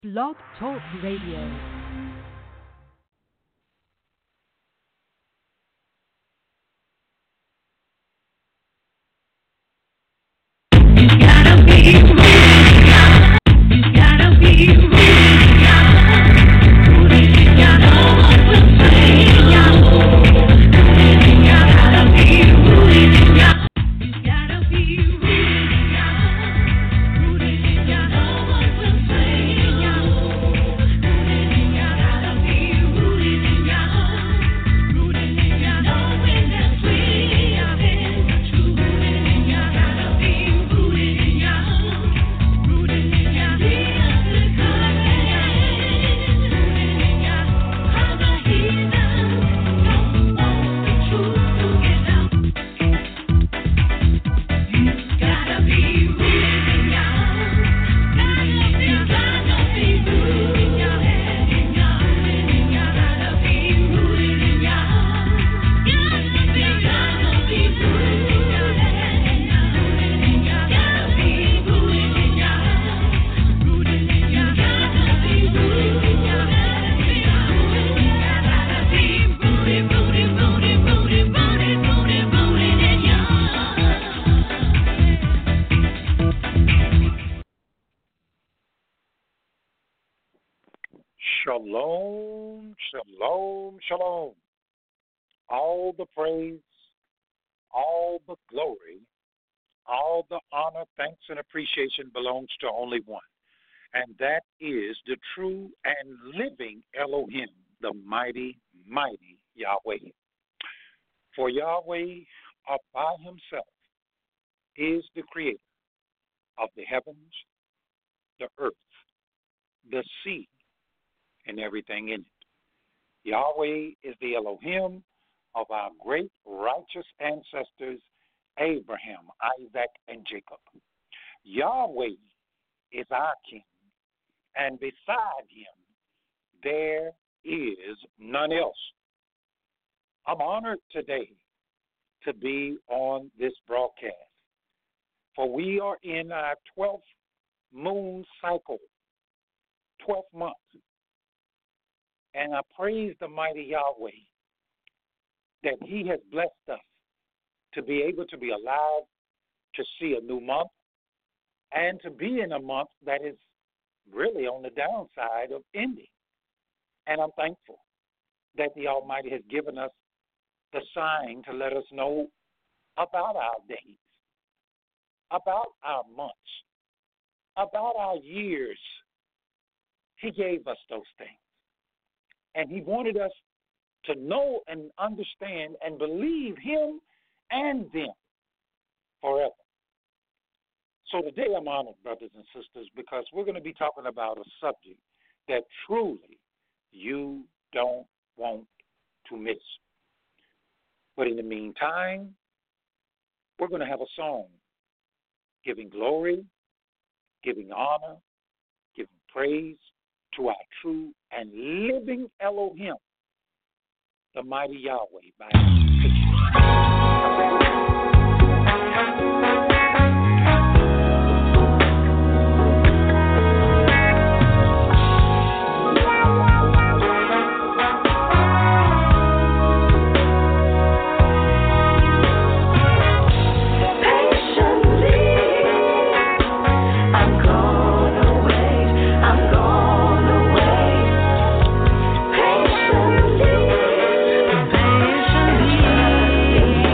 Blog Talk Radio. Shalom, shalom, shalom. All the praise, all the glory, all the honor, thanks, and appreciation belongs to only one, and that is the true and living Elohim, the mighty, mighty Yahweh. For Yahweh, by himself, is the creator of the heavens, the earth, the sea, and everything in it. Yahweh is the Elohim of our great righteous ancestors, Abraham, Isaac, and Jacob. Yahweh is our king, and beside him there is none else. I'm honored today to be on this broadcast, for we are in our 12th moon cycle, 12th month. And I praise the mighty Yahweh that he has blessed us to be able to be alive to see a new month and to be in a month that is really on the downside of ending. And I'm thankful that the Almighty has given us the sign to let us know about our days, about our months, about our years. He gave us those things. And he wanted us to know and understand and believe him and them forever. So today I'm honored, brothers and sisters, because we're going to be talking about a subject that truly you don't want to miss. But in the meantime, we're going to have a song giving glory, giving honor, giving praise to our true and living Elohim, the mighty Yahweh, by Patiently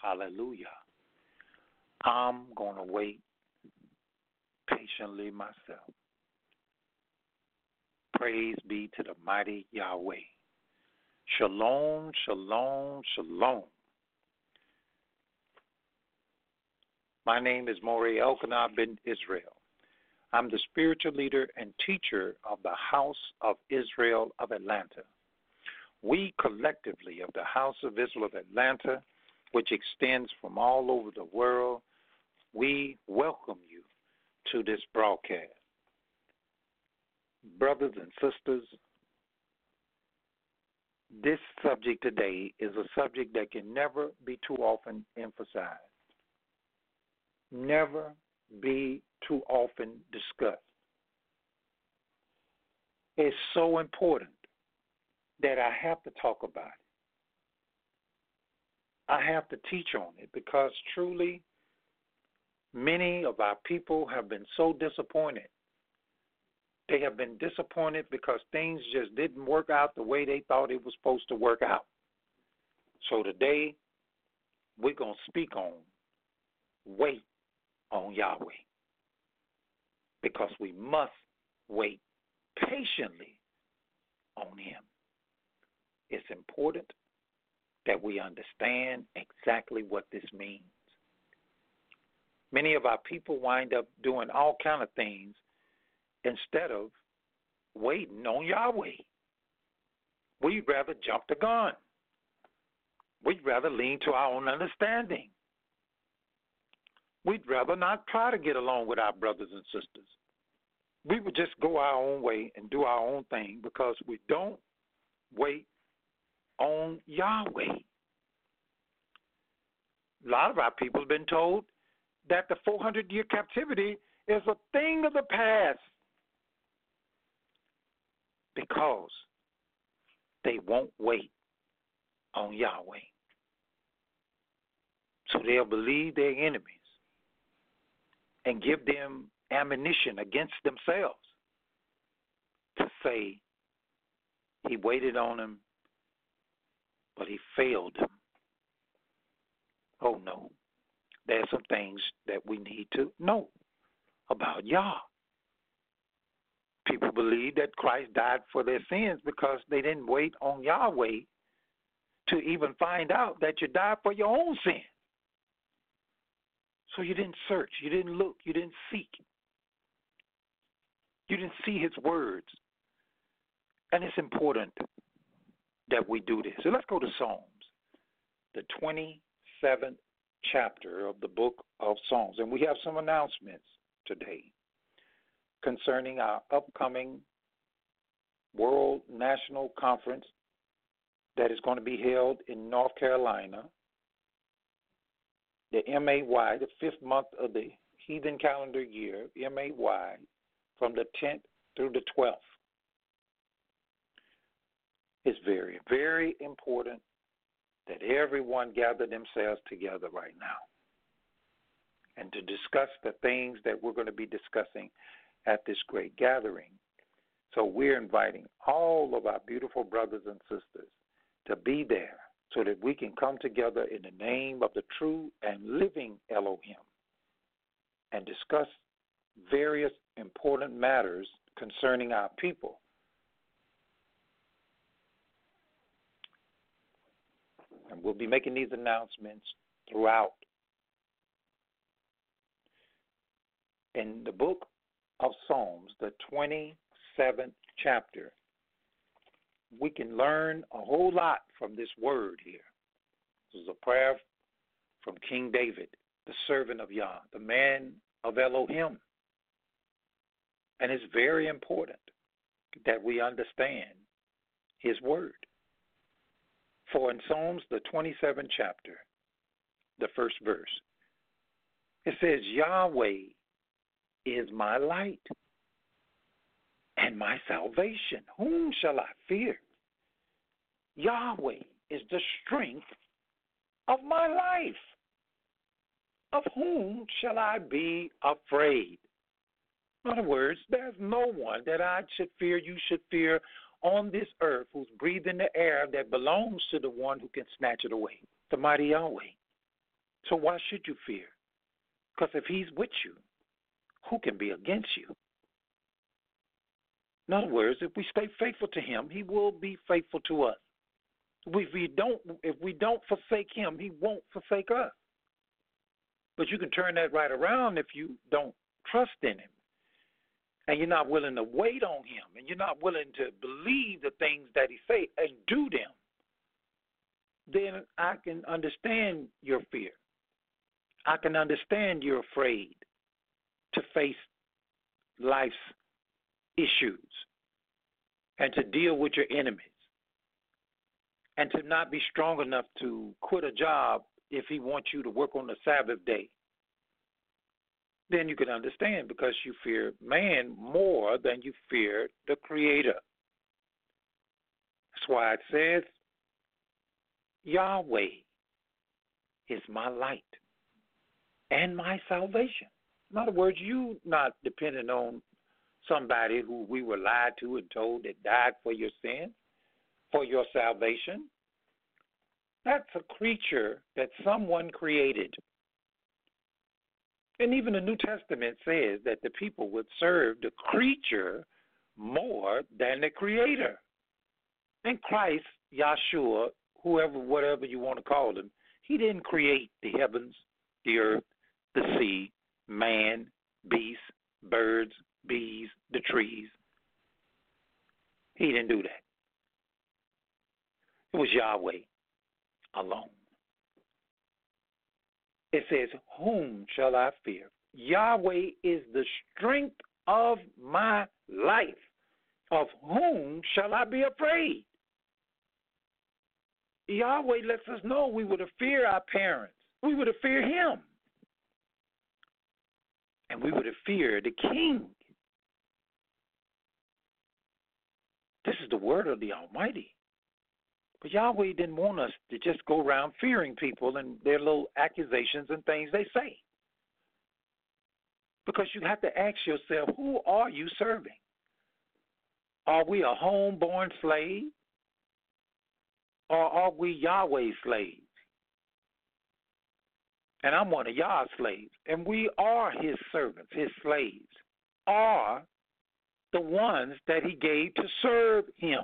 Hallelujah. I'm going to wait patiently myself. Praise be to the mighty Yahweh. Shalom, shalom, shalom. My name is Maury Elkanah ben Israel. I'm the spiritual leader and teacher of the House of Israel of Atlanta. We collectively of the House of Israel of Atlanta, which extends from all over the world, we welcome you to this broadcast. Brothers and sisters, this subject today is a subject that can never be too often emphasized, never be too often discussed. It's so important that I have to talk about it. I have to teach on it because truly many of our people have been so disappointed. They have been disappointed because things just didn't work out the way they thought it was supposed to work out. So today, we're going to speak on wait on Yahweh, because we must wait patiently on Him. It's important that we understand exactly what this means. Many of our people wind up doing all kind of things instead of waiting on Yahweh. We'd rather jump the gun. We'd rather lean to our own understanding. We'd rather not try to get along with our brothers and sisters. We would just go our own way and do our own thing because we don't wait on Yahweh. A lot of our people have been told that the 400-year captivity is a thing of the past because they won't wait on Yahweh. So they'll believe their enemies and give them ammunition against themselves to say he waited on them, but he failed them. Oh, no. There are some things that we need to know about Yah. People believe that Christ died for their sins because they didn't wait on Yahweh to even find out that you died for your own sin. So you didn't search, you didn't look, you didn't seek. You didn't see his words. And it's important that we do this. So let's go to Psalms, the 27th chapter of the book of Psalms. And we have some announcements today concerning our upcoming World National Conference that is going to be held in North Carolina, the MAY, the fifth month of the heathen calendar year, MAY, from the 10th through the 12th. It's very, very important that everyone gather themselves together right now and to discuss the things that we're going to be discussing at this great gathering. So we're inviting all of our beautiful brothers and sisters to be there so that we can come together in the name of the true and living Elohim and discuss various important matters concerning our people. And we'll be making these announcements throughout. In the book of Psalms, the 27th chapter, we can learn a whole lot from this word here. This is a prayer from King David, the servant of Yah, the man of Elohim. And it's very important that we understand his word. For in Psalms, the 27th chapter, the first verse, it says, Yahweh is my light and my salvation. Whom shall I fear? Yahweh is the strength of my life. Of whom shall I be afraid? In other words, there's no one that I should fear, you should fear on this earth who's breathing the air that belongs to the one who can snatch it away, the mighty Yahweh. So why should you fear? Because if he's with you, who can be against you? In other words, if we stay faithful to him, he will be faithful to us. If we don't forsake him, he won't forsake us. But you can turn that right around if you don't trust in him, and you're not willing to wait on him, and you're not willing to believe the things that he say and do them. Then I can understand your fear. I can understand you're afraid to face life's issues and to deal with your enemies and to not be strong enough to quit a job if he wants you to work on the Sabbath day. Then you can understand, because you fear man more than you fear the Creator. That's why it says, Yahweh is my light and my salvation. In other words, you not dependent on somebody who we were lied to and told that died for your sin, for your salvation. That's a creature that someone created. And even the New Testament says that the people would serve the creature more than the Creator. And Christ, Yahshua, whoever, whatever you want to call him, he didn't create the heavens, the earth, the sea, man, beasts, birds, bees, the trees. He didn't do that. It was Yahweh alone. It says, whom shall I fear? Yahweh is the strength of my life. Of whom shall I be afraid? Yahweh lets us know we were to fear our parents. We were to fear him. And we were to fear the king. This is the word of the Almighty. But Yahweh didn't want us to just go around fearing people and their little accusations and things they say. Because you have to ask yourself, who are you serving? Are we a homeborn slave? Or are we Yahweh's slaves? And I'm one of Yah's slaves. And we are his servants, his slaves, are the ones that he gave to serve him.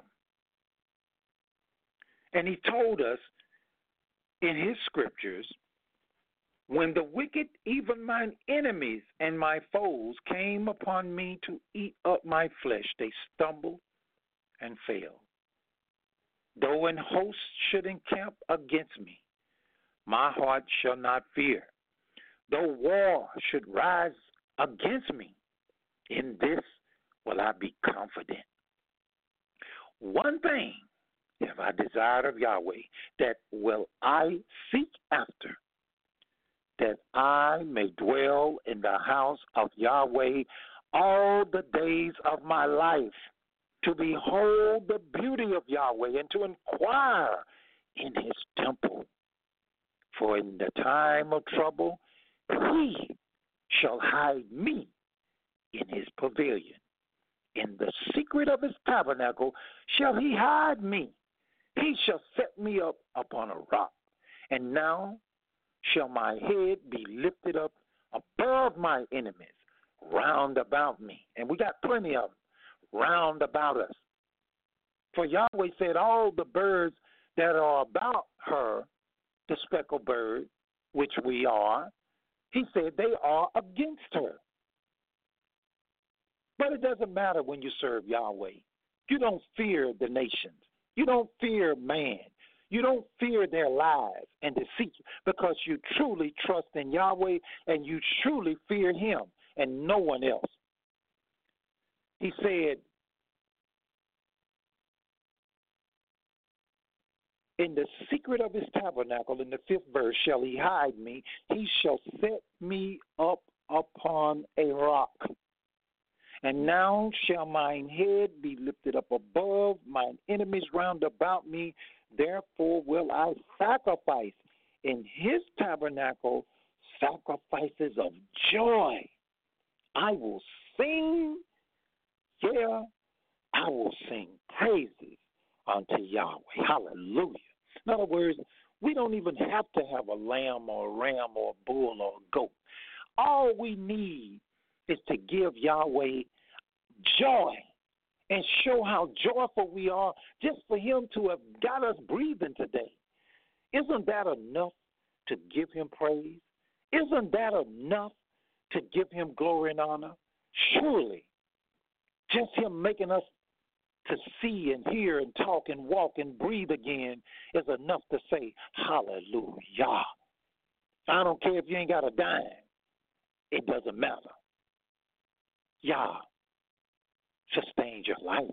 And he told us in his scriptures, when the wicked, even mine enemies and my foes, came upon me to eat up my flesh, they stumbled and fell. Though an host should encamp against me, my heart shall not fear. Though war should rise against me, in this will I be confident. One thing have I desired of Yahweh, that will I seek after, that I may dwell in the house of Yahweh all the days of my life, to behold the beauty of Yahweh and to inquire in his temple. For in the time of trouble, he shall hide me in his pavilion. In the secret of his tabernacle shall he hide me. He shall set me up upon a rock. And now shall my head be lifted up above my enemies round about me. And we got plenty of them round about us. For Yahweh said all the birds that are about her, the speckled bird, which we are, he said they are against her. But it doesn't matter when you serve Yahweh. You don't fear the nations. You don't fear man. You don't fear their lies and deceit, because you truly trust in Yahweh and you truly fear him and no one else. He said, in the secret of his tabernacle, in the 5th verse, shall he hide me. He shall set me up upon a rock. And now shall mine head be lifted up above mine enemies round about me. Therefore will I sacrifice in his tabernacle sacrifices of joy. I will sing, yeah, I will sing praises unto Yahweh. Hallelujah. In other words, We don't even have to have a lamb or a ram or a bull or a goat. All we need is to give Yahweh joy and show how joyful we are just for him to have got us breathing today. Isn't that enough to give him praise? Isn't that enough to give him glory and honor? Surely, just him making us to see and hear and talk and walk and breathe again is enough to say, hallelujah. I don't care if you ain't got a dime. It doesn't matter. Yah sustains your life.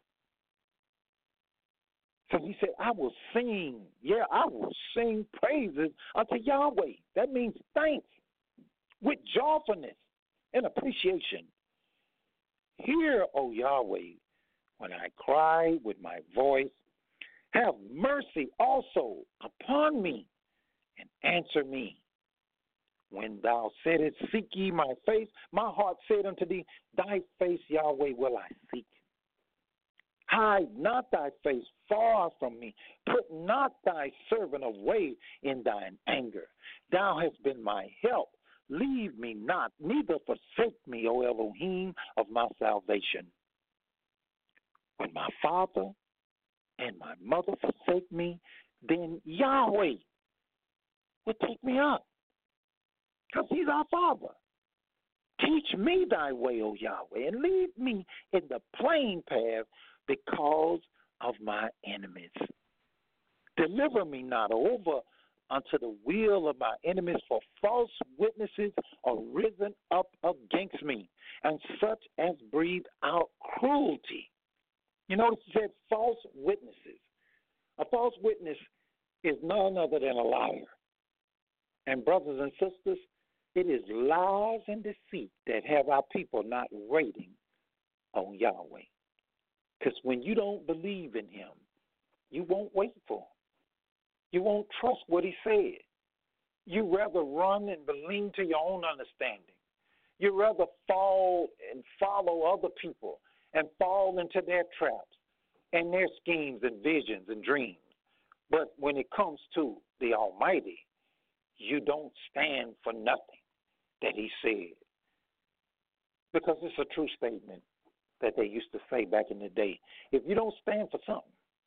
So he said, I will sing. Yeah, I will sing praises unto Yahweh. That means thanks with joyfulness and appreciation. Hear, O Yahweh, when I cry with my voice. Have mercy also upon me and answer me. When thou saidest, seek ye my face, my heart said unto thee, thy face, Yahweh, will I seek. Hide not thy face far from me. Put not thy servant away in thine anger. Thou hast been my help. Leave me not, neither forsake me, O Elohim of my salvation. When my father and my mother forsake me, then Yahweh will take me up, because he's our Father. Teach me thy way, O Yahweh, and lead me in the plain path because of my enemies. Deliver me not over unto the will of my enemies, for false witnesses are risen up against me, and such as breathe out cruelty. You notice he said false witnesses. A false witness is none other than a liar. And brothers and sisters, it is lies and deceit that have our people not waiting on Yahweh. Because when you don't believe in him, you won't wait for him. You won't trust what he said. You rather run and believe to your own understanding. You rather fall and follow other people and fall into their traps and their schemes and visions and dreams. But when it comes to the Almighty, you don't stand for nothing that he said. Because it's a true statement that they used to say back in the day. If you don't stand for something,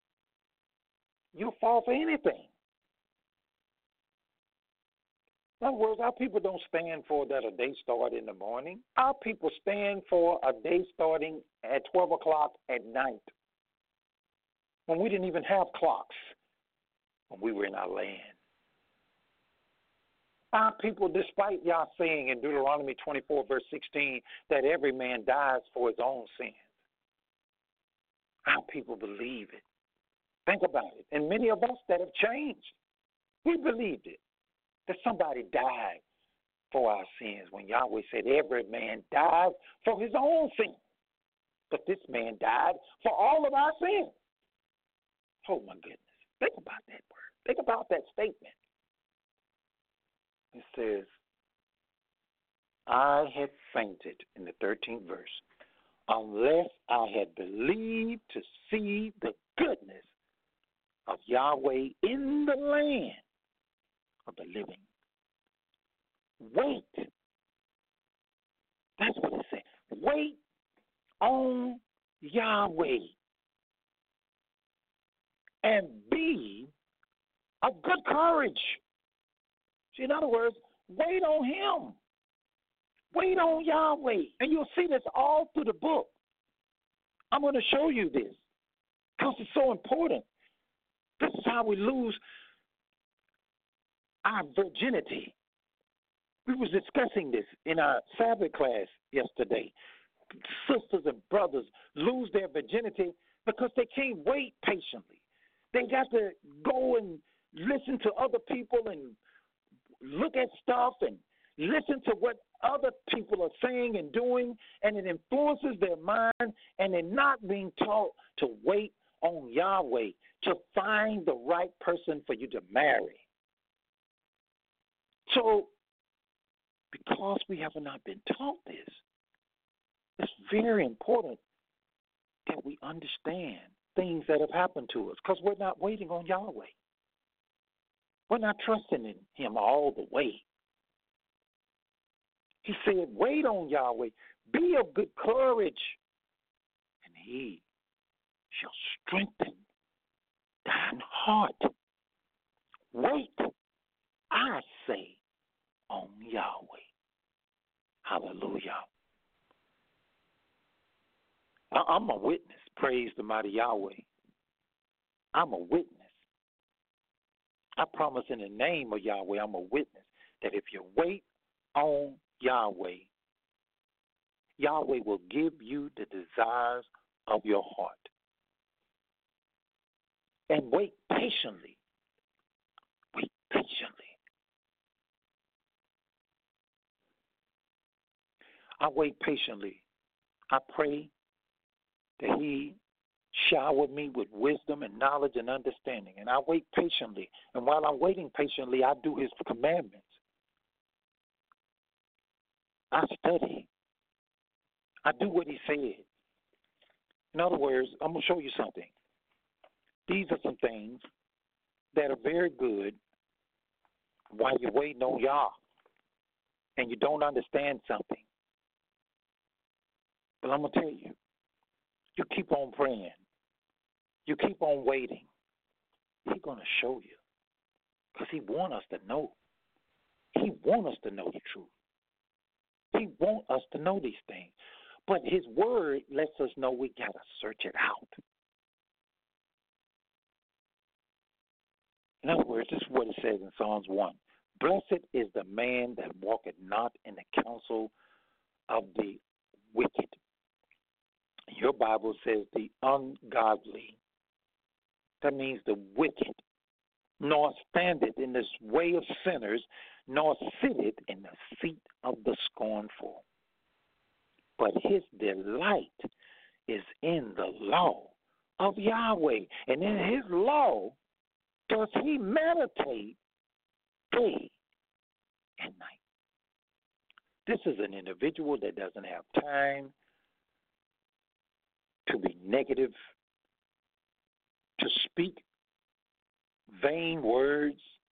you'll fall for anything. In other words, our people don't stand for that a day start in the morning. Our people stand for a day starting at 12 o'clock at night, when we didn't even have clocks when we were in our land. Our people, despite Yah saying in Deuteronomy 24, verse 16, that every man dies for his own sins, our people believe it. Think about it. And many of us that have changed, we believed it, that somebody died for our sins when Yahweh said every man dies for his own sin. But this man died for all of our sins. Oh, my goodness. Think about that word. Think about that statement. It says, I had fainted, in the 13th verse, unless I had believed to see the goodness of Yahweh in the land of the living. Wait. That's what it said. Wait on Yahweh and be of good courage. See, in other words, wait on him. Wait on Yahweh. And you'll see this all through the book. I'm going to show you this because it's so important. This is how we lose our virginity. We was discussing this in our Sabbath class yesterday. Sisters and brothers lose their virginity because they can't wait patiently. They got to go and listen to other people and look at stuff and listen to what other people are saying and doing, and it influences their mind, and they're not being taught to wait on Yahweh to find the right person for you to marry. So, because we have not been taught this, it's very important that we understand things that have happened to us because we're not waiting on Yahweh. We're not trusting in him all the way. He said, wait on Yahweh. Be of good courage, and he shall strengthen thine heart. Wait, I say, on Yahweh. Hallelujah. I'm a witness. Praise the mighty Yahweh. I'm a witness. I promise in the name of Yahweh, I'm a witness that if you wait on Yahweh, Yahweh will give you the desires of your heart. And wait patiently. Wait patiently. I wait patiently. I pray that he shower me with wisdom and knowledge and understanding. And I wait patiently. And while I'm waiting patiently, I do his commandments. I study. I do what he said. In other words, I'm going to show you something. These are some things that are very good while you're waiting on Yah and you don't understand something. But I'm going to tell you, you keep on praying. You keep on waiting. He's going to show you because he wants us to know. He wants us to know the truth. He wants us to know these things. But his word lets us know we got to search it out. In other words, this is what it says in Psalms 1. Blessed is the man that walketh not in the counsel of the wicked. Your Bible says the ungodly. That means the wicked. Nor standeth in this way of sinners, nor sitteth in the seat of the scornful. But his delight is in the law of Yahweh. And in his law does he meditate day and night. This is an individual that doesn't have time to be negative, to speak vain words,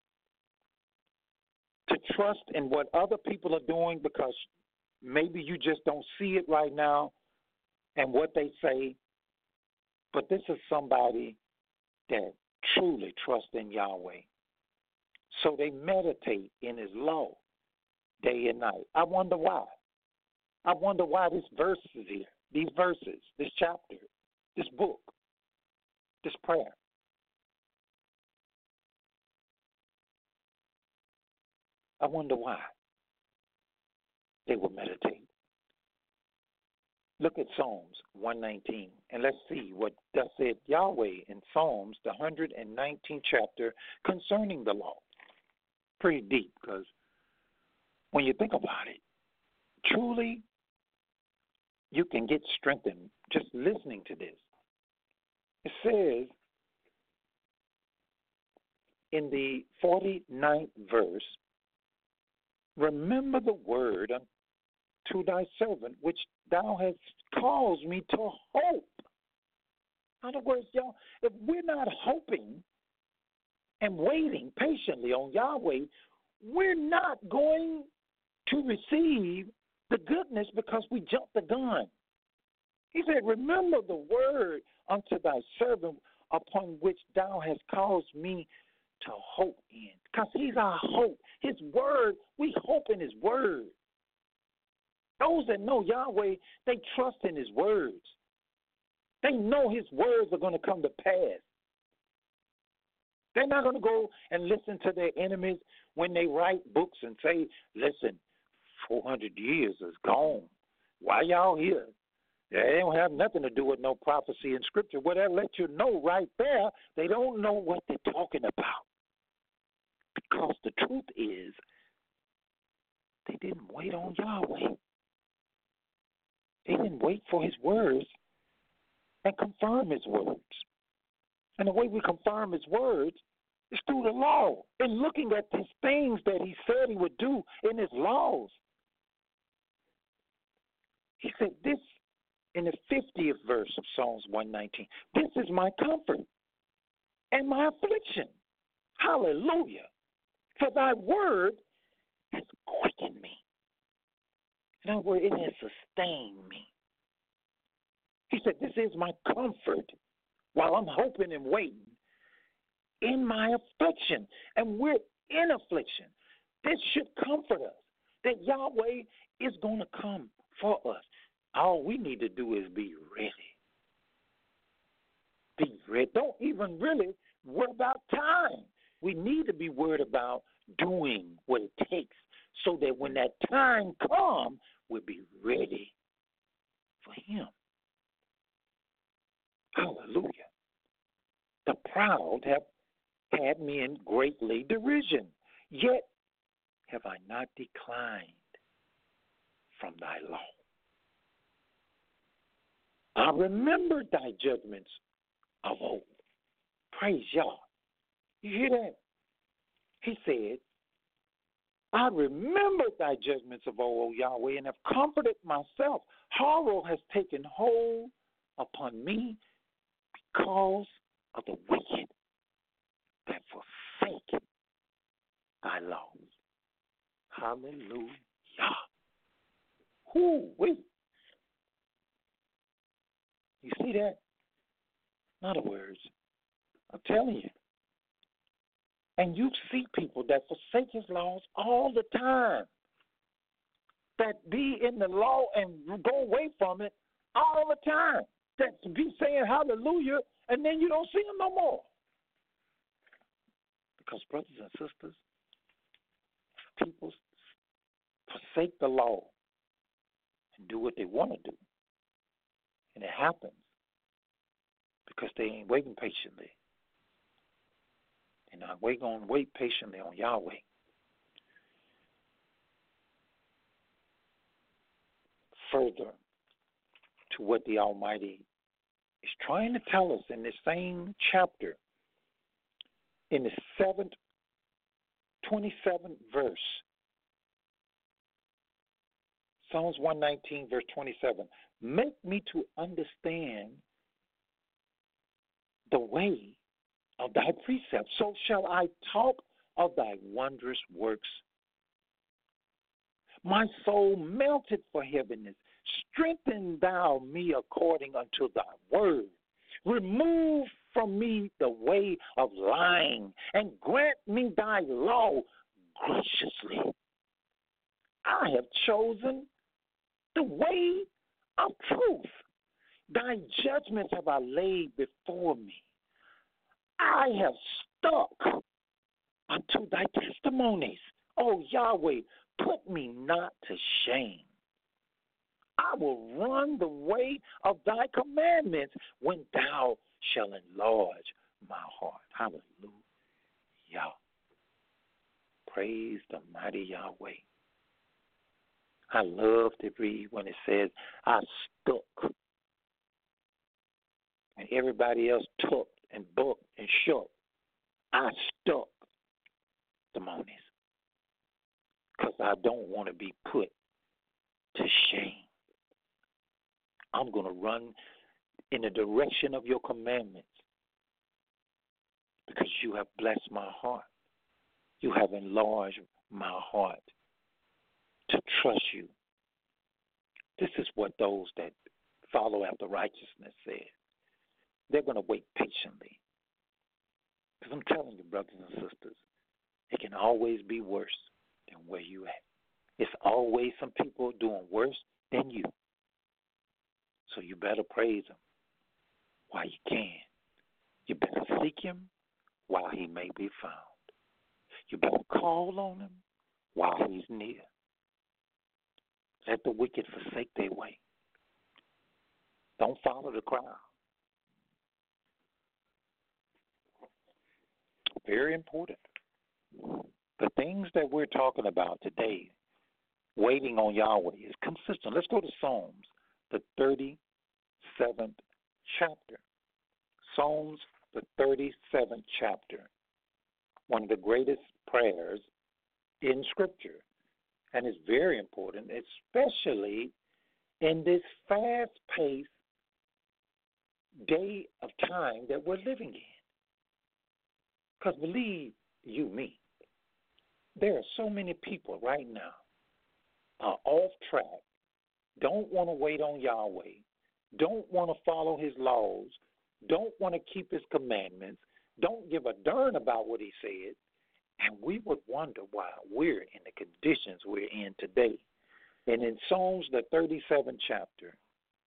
to trust in what other people are doing because maybe you just don't see it right now and what they say. But this is somebody that truly trusts in Yahweh. So they meditate in his law day and night. I wonder why. I wonder why this verse is here. These verses, this chapter, this book, this prayer. I wonder why they will meditate. Look at Psalms 119, and let's see what thus said Yahweh in Psalms, the 119th chapter, concerning the law. Pretty deep, because when you think about it, truly you can get strengthened just listening to this. It says in the 49th verse, remember the word unto thy servant, which thou hast caused me to hope. In other words, y'all, if we're not hoping and waiting patiently on Yahweh, we're not going to receive the goodness because we jumped the gun. He said, remember the word unto thy servant upon which thou hast caused me to hope in. Because he's our hope. His word, we hope in his word. Those that know Yahweh, they trust in his words. They know his words are going to come to pass. They're not going to go and listen to their enemies when they write books and say, listen, 400 years is gone. Why y'all here? They don't have nothing to do with no prophecy in Scripture. Well, that lets you know right there they don't know what they're talking about. Because the truth is, they didn't wait on Yahweh. They didn't wait for his words and confirm his words. And the way we confirm his words is through the law and looking at these things that he said he would do in his laws. He said this in the 50th verse of Psalms 119. This is my comfort and my affliction. Hallelujah. For thy word has quickened me. In other words, it has sustained me. He said, this is my comfort while I'm hoping and waiting in my affliction. And we're in affliction. This should comfort us, that Yahweh is going to come for us. All we need to do is be ready. Be ready. Don't even really worry about time. We need to be worried about doing what it takes so that when that time comes, we'll be ready for him. Hallelujah. The proud have had me in greatly derision, yet have I not declined from thy law. I remember thy judgments of old. Praise Yah. You hear that? He said, I remember thy judgments of old, O Yahweh, and have comforted myself. Horror has taken hold upon me because of the wicked that forsake thy laws. Hallelujah. Whoo-wee. You see that? In other words, I'm telling you. And you see people that forsake his laws all the time, that be in the law and go away from it all the time, that be saying hallelujah, and then you don't see them no more. Because, brothers and sisters, people forsake the law and do what they want to do. And it happens because they ain't waiting patiently. And we're going to wait patiently on Yahweh. Further to what the Almighty is trying to tell us in this same chapter, in the 27th verse, Psalms 119, verse 27, make me to understand the way of thy precepts, so shall I talk of thy wondrous works. My soul melted for heaviness. Strengthen thou me according unto thy word. Remove from me the way of lying, and grant me thy law graciously. I have chosen the way of truth. Thy judgments have I laid before me. I have stuck unto thy testimonies. O Yahweh, put me not to shame. I will run the way of thy commandments when thou shalt enlarge my heart. Hallelujah. Praise the mighty Yahweh. I love to read when it says, I stuck. And everybody else took and booked and shook. I stuck the monies. Because I don't want to be put to shame. I'm going to run in the direction of your commandments because you have blessed my heart. You have enlarged my heart to trust you. This is what those that follow after righteousness said. They're going to wait patiently. Because I'm telling you, brothers and sisters, it can always be worse than where you at. It's always some people doing worse than you. So you better praise him while you can. You better seek him while he may be found. You better call on him while he's near. Let the wicked forsake their way. Don't follow the crowd. Very important. The things that we're talking about today, waiting on Yahweh, is consistent. Let's go to Psalms, the 37th chapter. Psalms, the 37th chapter. One of the greatest prayers in Scripture. And it's very important, especially in this fast-paced day of time that we're living in. Because believe you me, There are so many people right now off track, don't want to wait on Yahweh, don't want to follow his laws, don't want to keep his commandments, don't give a darn about what he said, and we would wonder why we're in the conditions we're in today. And in Psalms, the 37th chapter,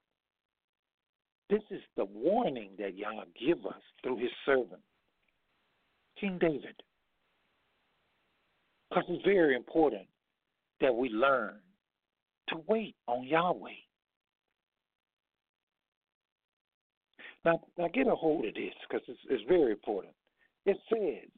this is the warning that Yah give us through his servant, King David. Because it's very important that we learn to wait on Yahweh. Now get a hold of this because it's very important. It says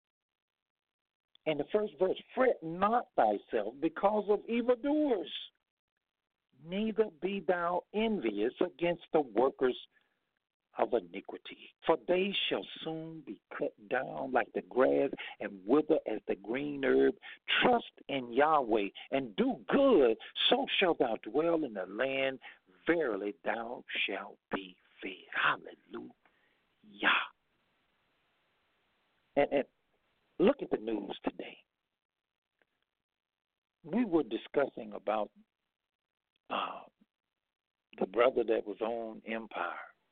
in the first verse, fret not thyself because of evildoers, neither be thou envious against the workers of iniquity, for they shall soon be cut down like the grass and wither as the green herb. Trust in Yahweh and do good, so shalt thou dwell in the land. Verily thou shalt be fed. Hallelujah. And look at the news today. We were discussing about the brother that was on Empire.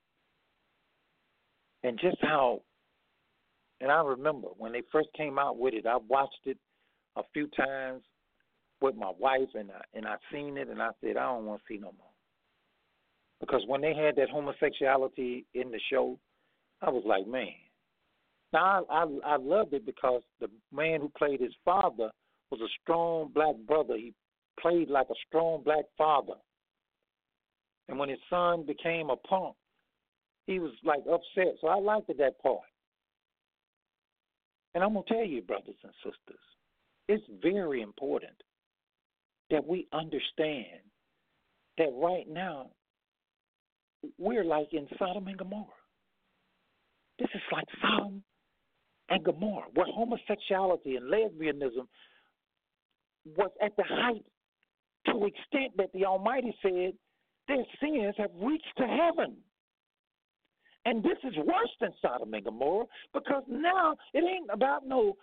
And just how, and I remember when they first came out with it, I watched it a few times with my wife, and I seen it, and I said, I don't want to see no more. Because when they had that homosexuality in the show, I was like, man. Now, I loved it because the man who played his father was a strong black brother. He played like a strong black father. And when his son became a punk, he was like upset. So I liked that part. And I'm going to tell you, brothers and sisters, it's very important that we understand that right now we're like in Sodom and Gomorrah. This is like Sodom and Gomorrah, where homosexuality and lesbianism was at the height to the extent that the Almighty said their sins have reached to heaven. And this is worse than Sodom and Gomorrah because now it ain't about no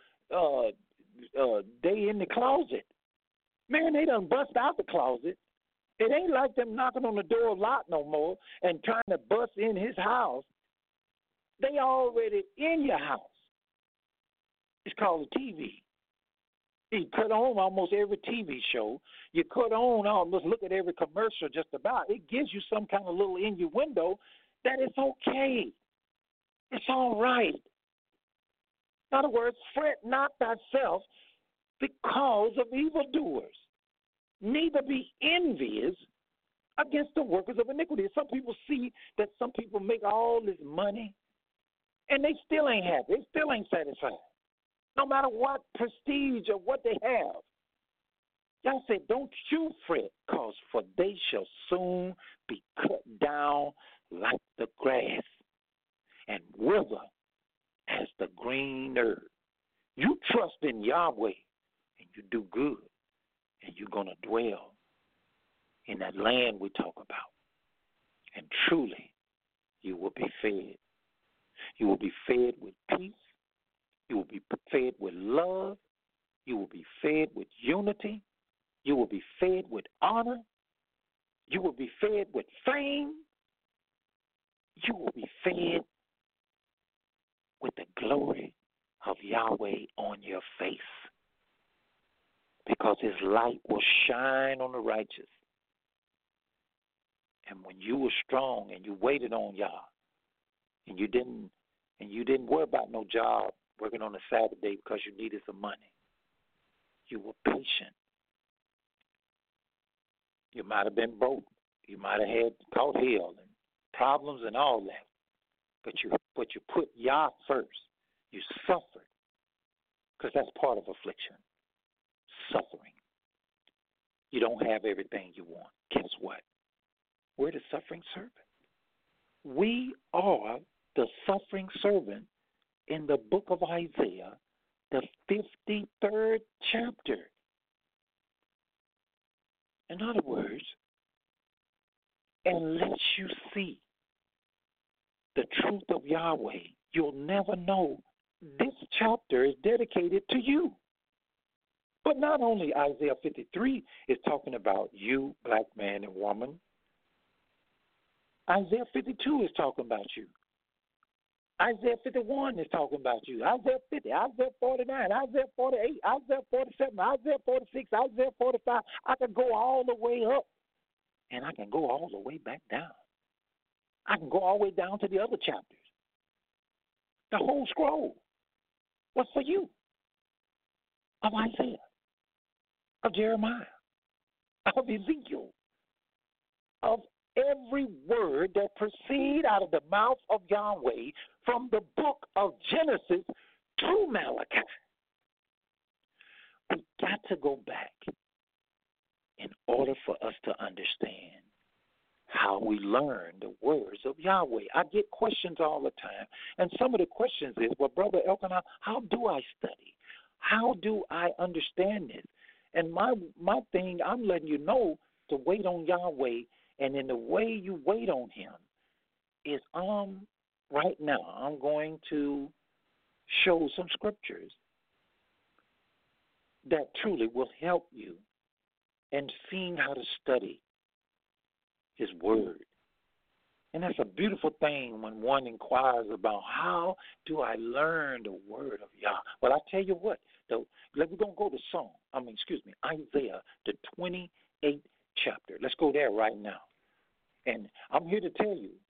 they in the closet. Man, they done bust out the closet. It ain't like them knocking on the door of Lot no more and trying to bust in his house. They already in your house. It's called a TV. You cut on almost every TV show. You cut on almost look at every commercial just about. It gives you some kind of little innuendo that it's okay. It's all right. In other words, fret not thyself because of evildoers, neither be envious against the workers of iniquity. Some people see that some people make all this money, and they still ain't happy. They still ain't satisfied, no matter what prestige or what they have. Y'all said, don't you fret, cause for they shall soon be cut down like the grass and wither as the green herb. You trust in Yahweh and you do good, and you're going to dwell in that land we talk about. And truly, you will be fed. You will be fed with peace. You will be fed with love. You will be fed with unity. You will be fed with honor. You will be fed with fame. You will be fed with the glory of Yahweh on your face, because his light will shine on the righteous. And when you were strong and you waited on Yah, and you didn't worry about no job working on a Saturday because you needed some money, you were patient. You might have been broke. You might have had caught hell and problems and all that. But you put Yah first. You suffered, because that's part of affliction. Suffering. You don't have everything you want. Guess what? We're the suffering servant. We are the suffering servant in the book of Isaiah, the 53rd chapter. In other words, unless you see the truth of Yahweh, you'll never know this chapter is dedicated to you. But not only Isaiah 53 is talking about you, black man and woman, Isaiah 52 is talking about you. Isaiah 51 is talking about you. Isaiah 50, Isaiah 49, Isaiah 48, Isaiah 47, Isaiah 46, Isaiah 45. I can go all the way up and I can go all the way back down. I can go all the way down to the other chapters. The whole scroll was for you of Isaiah, of Jeremiah, of Ezekiel, of every word that proceed out of the mouth of Yahweh from the book of Genesis to Malachi. We got to go back in order for us to understand how we learn the words of Yahweh. I get questions all the time, and some of the questions is, well, Brother Elkanah, how do I study? How do I understand this? And my thing, I'm letting you know to wait on Yahweh, and in the way you wait on him is right now I'm going to show some scriptures that truly will help you in seeing how to study his word. And that's a beautiful thing when one inquires about how do I learn the word of Yah. Well, I tell you what, though, we're going to go to Isaiah, the 28th chapter. Let's go there right now. And I'm here to tell you,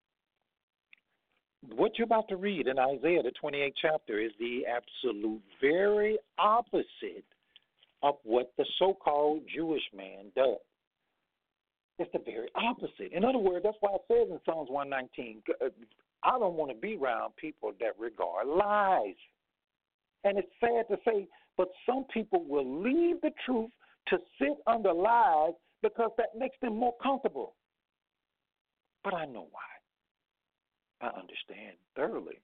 what you're about to read in Isaiah, the 28th chapter, is the absolute very opposite of what the so-called Jewish man does. It's the very opposite. In other words, that's why it says in Psalms 119, I don't want to be around people that regard lies. And it's sad to say, but some people will leave the truth to sit under lies because that makes them more comfortable. But I know why. I understand thoroughly.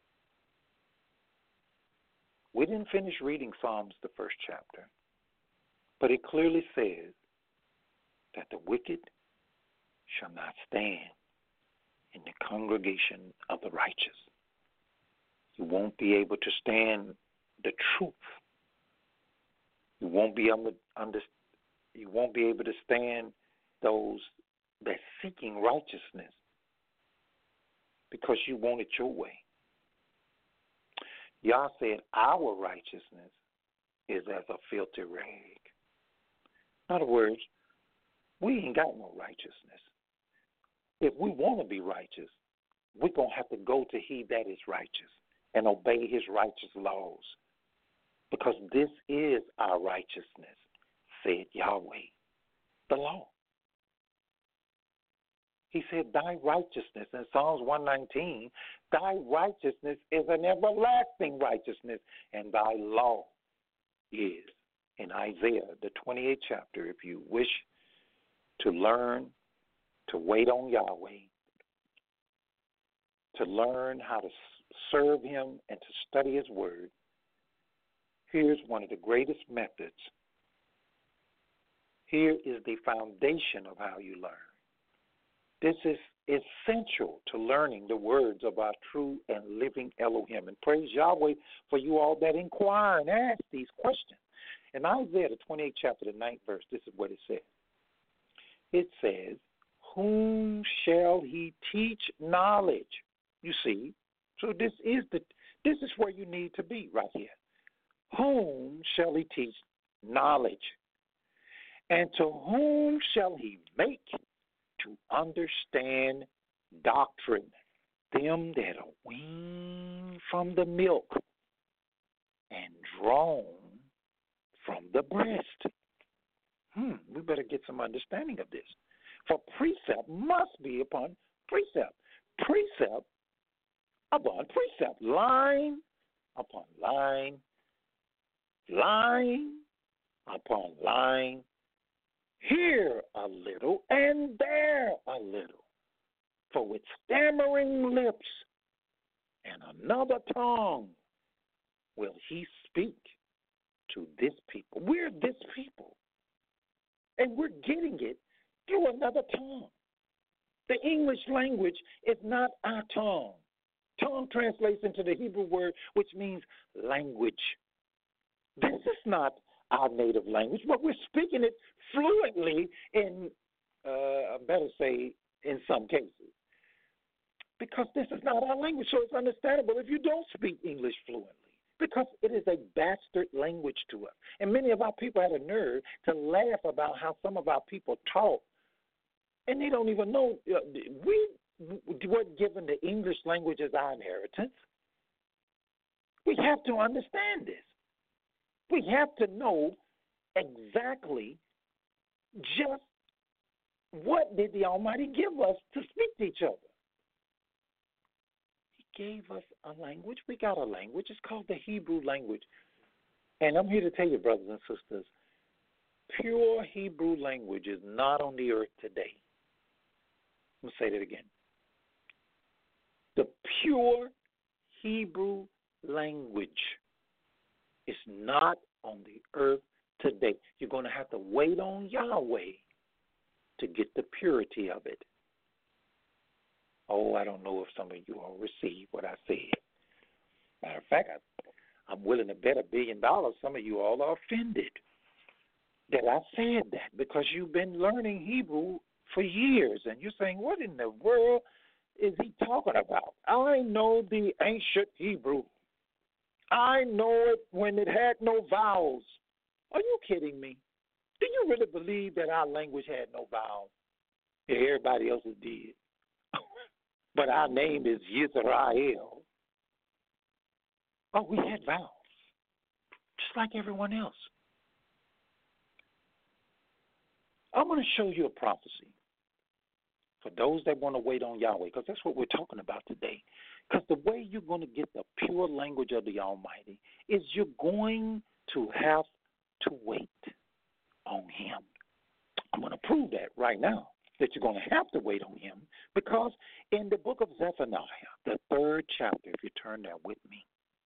We didn't finish reading Psalms, the first chapter, but it clearly says that the wicked shall not stand in the congregation of the righteous. You won't be able to stand the truth. You won't be able to stand those that seeking righteousness because you want it your way. Yah said our righteousness is as a filthy rag. In other words, we ain't got no righteousness. If we want to be righteous, we're going to have to go to he that is righteous and obey his righteous laws. Because this is our righteousness, said Yahweh, the law. He said, thy righteousness, in Psalms 119, thy righteousness is an everlasting righteousness, and thy law is, in Isaiah, the 28th chapter, if you wish to learn to wait on Yahweh, to learn how to serve him and to study his word, here's one of the greatest methods. Here is the foundation of how you learn. This is essential to learning the words of our true and living Elohim. And praise Yahweh for you all that inquire and ask these questions. In Isaiah, the 28th chapter, the 9th verse, this is what it says. It says, whom shall he teach knowledge? You see, so this is where you need to be right here. Whom shall he teach knowledge? And to whom shall he make to understand doctrine? Them that are weaned from the milk and drawn from the breast. We better get some understanding of this. For precept must be upon precept. Precept upon precept. Line upon line. Line upon line. Here a little and there a little. For with stammering lips and another tongue will he speak to this people. We're this people. And we're getting it through another tongue. The English language is not our tongue. Tongue translates into the Hebrew word, which means language. This is not our native language, but we're speaking it fluently in, better say, in some cases. Because this is not our language, so it's understandable if you don't speak English fluently. Because it is a bastard language to us. And many of our people had a nerve to laugh about how some of our people talk, and they don't even know. We weren't given the English language as our inheritance. We have to understand this. We have to know exactly just what did the Almighty give us to speak to each other. He gave us a language. We got a language. It's called the Hebrew language. And I'm here to tell you, brothers and sisters, pure Hebrew language is not on the earth today. I'm going to say that again. The pure Hebrew language is not on the earth today. You're going to have to wait on Yahweh to get the purity of it. Oh, I don't know if some of you all receive what I said. Matter of fact, I'm willing to bet $1 billion some of you all are offended that I said that, because you've been learning Hebrew for years, and you're saying, what in the world is he talking about? I know the ancient Hebrew. I know it when it had no vowels. Are you kidding me? Do you really believe that our language had no vowels? Yeah, everybody else's did. But our name is Yisrael. Oh, we had vowels, just like everyone else. I'm going to show you a prophecy for those that want to wait on Yahweh, because that's what we're talking about today. Because the way you're going to get the pure language of the Almighty is you're going to have to wait on Him. I'm going to prove that right now, that you're going to have to wait on Him, because in the book of Zephaniah, the 3rd chapter, if you turn there with me,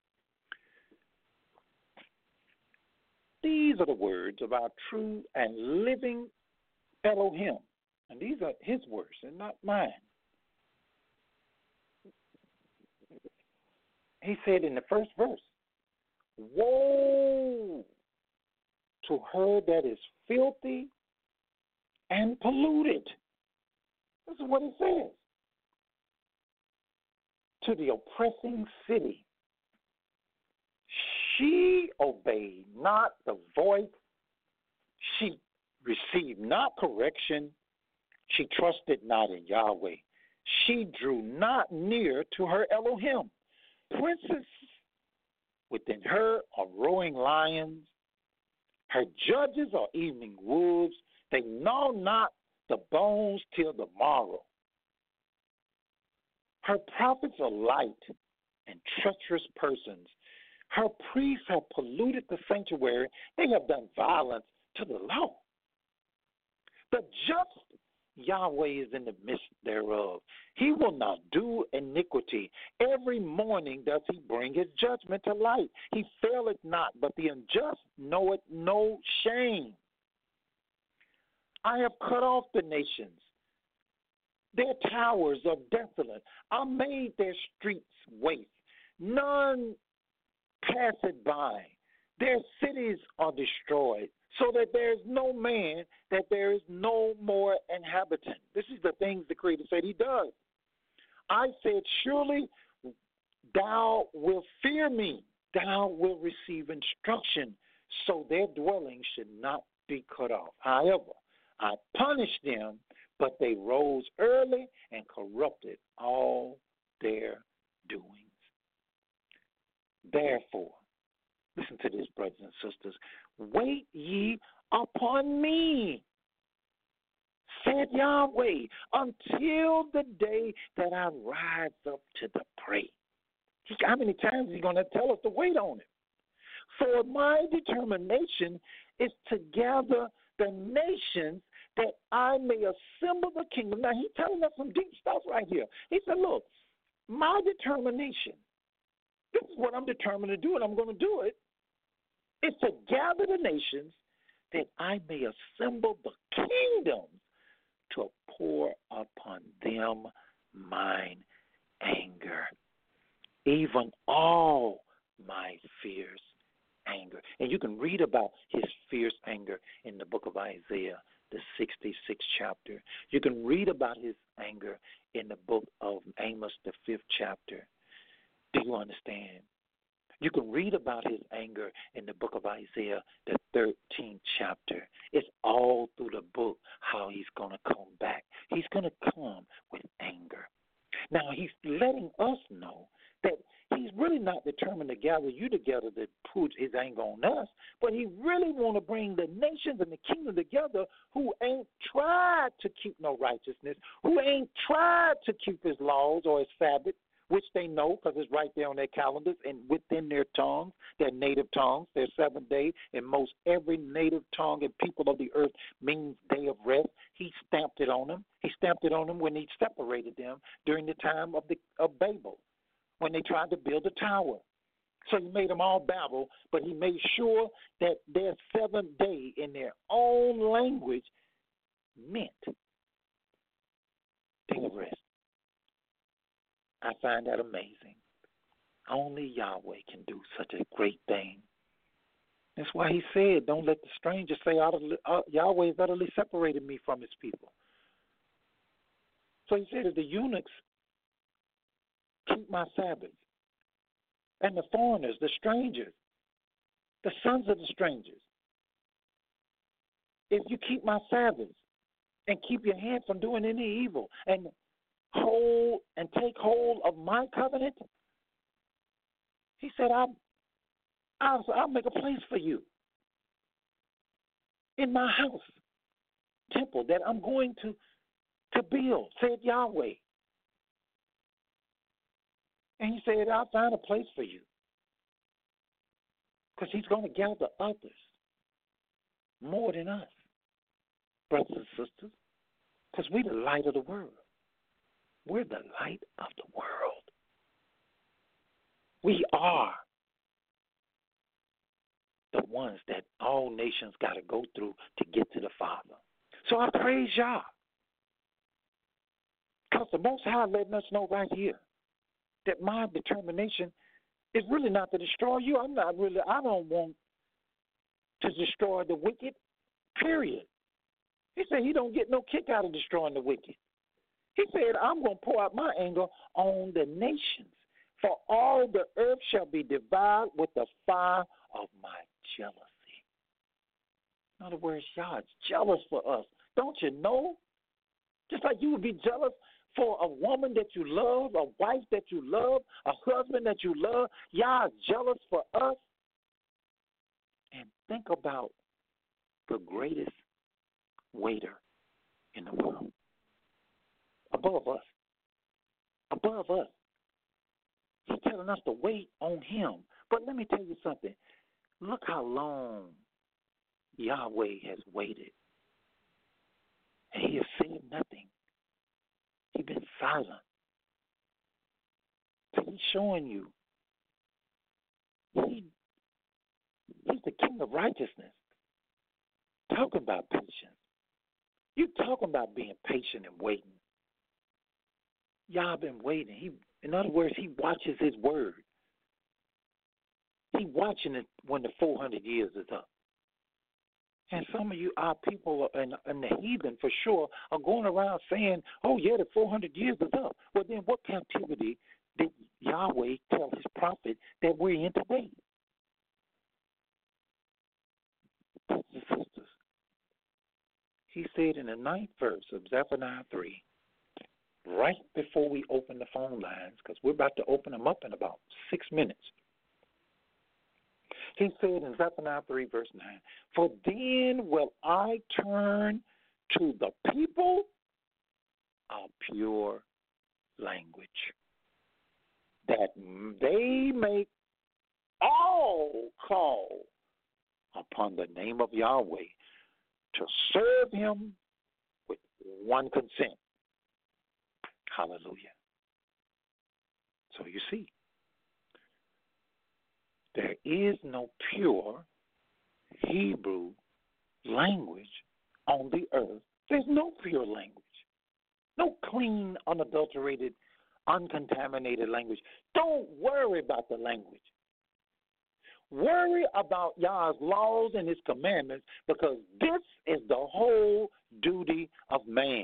these are the words of our true and living Elohim. And these are His words and not mine. He said in the first verse, woe to her that is filthy and polluted. This is what it says. To the oppressing city. She obeyed not the voice. She received not correction. She trusted not in Yahweh. She drew not near to her Elohim. Princes within her are roaring lions. Her judges are evening wolves. They gnaw not the bones till the morrow. Her prophets are light and treacherous persons. Her priests have polluted the sanctuary. They have done violence to the law. The just Yahweh is in the midst thereof. He will not do iniquity. Every morning does he bring his judgment to light. He faileth not, but the unjust knoweth no shame. I have cut off the nations. Their towers are desolate. I made their streets waste. None pass it by. Their cities are destroyed, so that there is no man, that there is no more inhabitant. This is the things the Creator said He does. I said, surely thou wilt fear me. Thou wilt receive instruction, so their dwelling should not be cut off. However, I punished them, but they rose early and corrupted all their doings. Therefore, listen to this, brothers and sisters, wait ye upon me, said Yahweh, until the day that I rise up to the prey. How many times is He going to tell us to wait on Him? For my determination is to gather the nations that I may assemble the kingdom. Now, He's telling us some deep stuff right here. He said, look, my determination, this is what I'm determined to do, and I'm going to do it, is to gather the nations that I may assemble the kingdoms to pour upon them mine anger, even all my fears anger. And you can read about his fierce anger in the book of Isaiah, the 66th chapter. You can read about his anger in the book of Amos, the 5th chapter. Do you understand? You can read about his anger in the book of Isaiah, the 13th chapter. It's all through the book how he's going to come back. He's going to come with anger. Now, he's letting us know that he's really not determined to gather you together to put his anger on us, but he really want to bring the nations and the kingdom together who ain't tried to keep no righteousness, who ain't tried to keep his laws or his Sabbath, which they know because it's right there on their calendars and within their tongues, their native tongues, their seventh day, and most every native tongue and people of the earth means day of rest. He stamped it on them. He stamped it on them when he separated them during the time of Babel, when they tried to build a tower. So he made them all Babel, but he made sure that their seventh day in their own language meant day of rest. I find that amazing. Only Yahweh can do such a great thing. That's why he said, don't let the stranger say, Yahweh has utterly separated me from his people. So he said that the eunuchs keep my Sabbath, and the foreigners, the strangers, the sons of the strangers. If you keep my Sabbath and keep your hand from doing any evil and take hold of my covenant, he said, I'll make a place for you in my house, temple that I'm going to build, said Yahweh. And he said, I'll find a place for you. Because he's going to gather others more than us, brothers and sisters. Because we're the light of the world. We're the light of the world. We are the ones that all nations got to go through to get to the Father. So I praise Yah. Because the Most High letting us know right here that my determination is really not to destroy you. I don't want to destroy the wicked, period. He said he don't get no kick out of destroying the wicked. He said, I'm going to pour out my anger on the nations, for all the earth shall be devoured with the fire of my jealousy. In other words, God's jealous for us. Don't you know? Just like you would be jealous for a woman that you love, a wife that you love, a husband that you love. God's jealous for us. And think about the greatest waiter in the world. Above us. Above us. He's telling us to wait on him. But let me tell you something. Look how long Yahweh has waited. And he has said nothing. He's been silent. So he's showing you he's the king of righteousness. Talking about patience. You talking about being patient and waiting. Y'all been waiting. In other words, he watches his word. He watching it when the 400 years is up. And some of you, our people, and the heathen for sure, are going around saying, oh, yeah, the 400 years is up. Well, then what captivity did Yahweh tell his prophet that we're in today? Brothers and sisters, he said in the 9th verse of Zephaniah 3, right before we open the phone lines, because we're about to open them up in about 6 minutes. He said in Zephaniah 3, verse 9, for then will I turn to the people a pure language, that they may all call upon the name of Yahweh to serve him with one consent. Hallelujah. So you see, there is no pure Hebrew language on the earth. There's no pure language. No clean, unadulterated, uncontaminated language. Don't worry about the language. Worry about Yah's laws and his commandments, because this is the whole duty of man.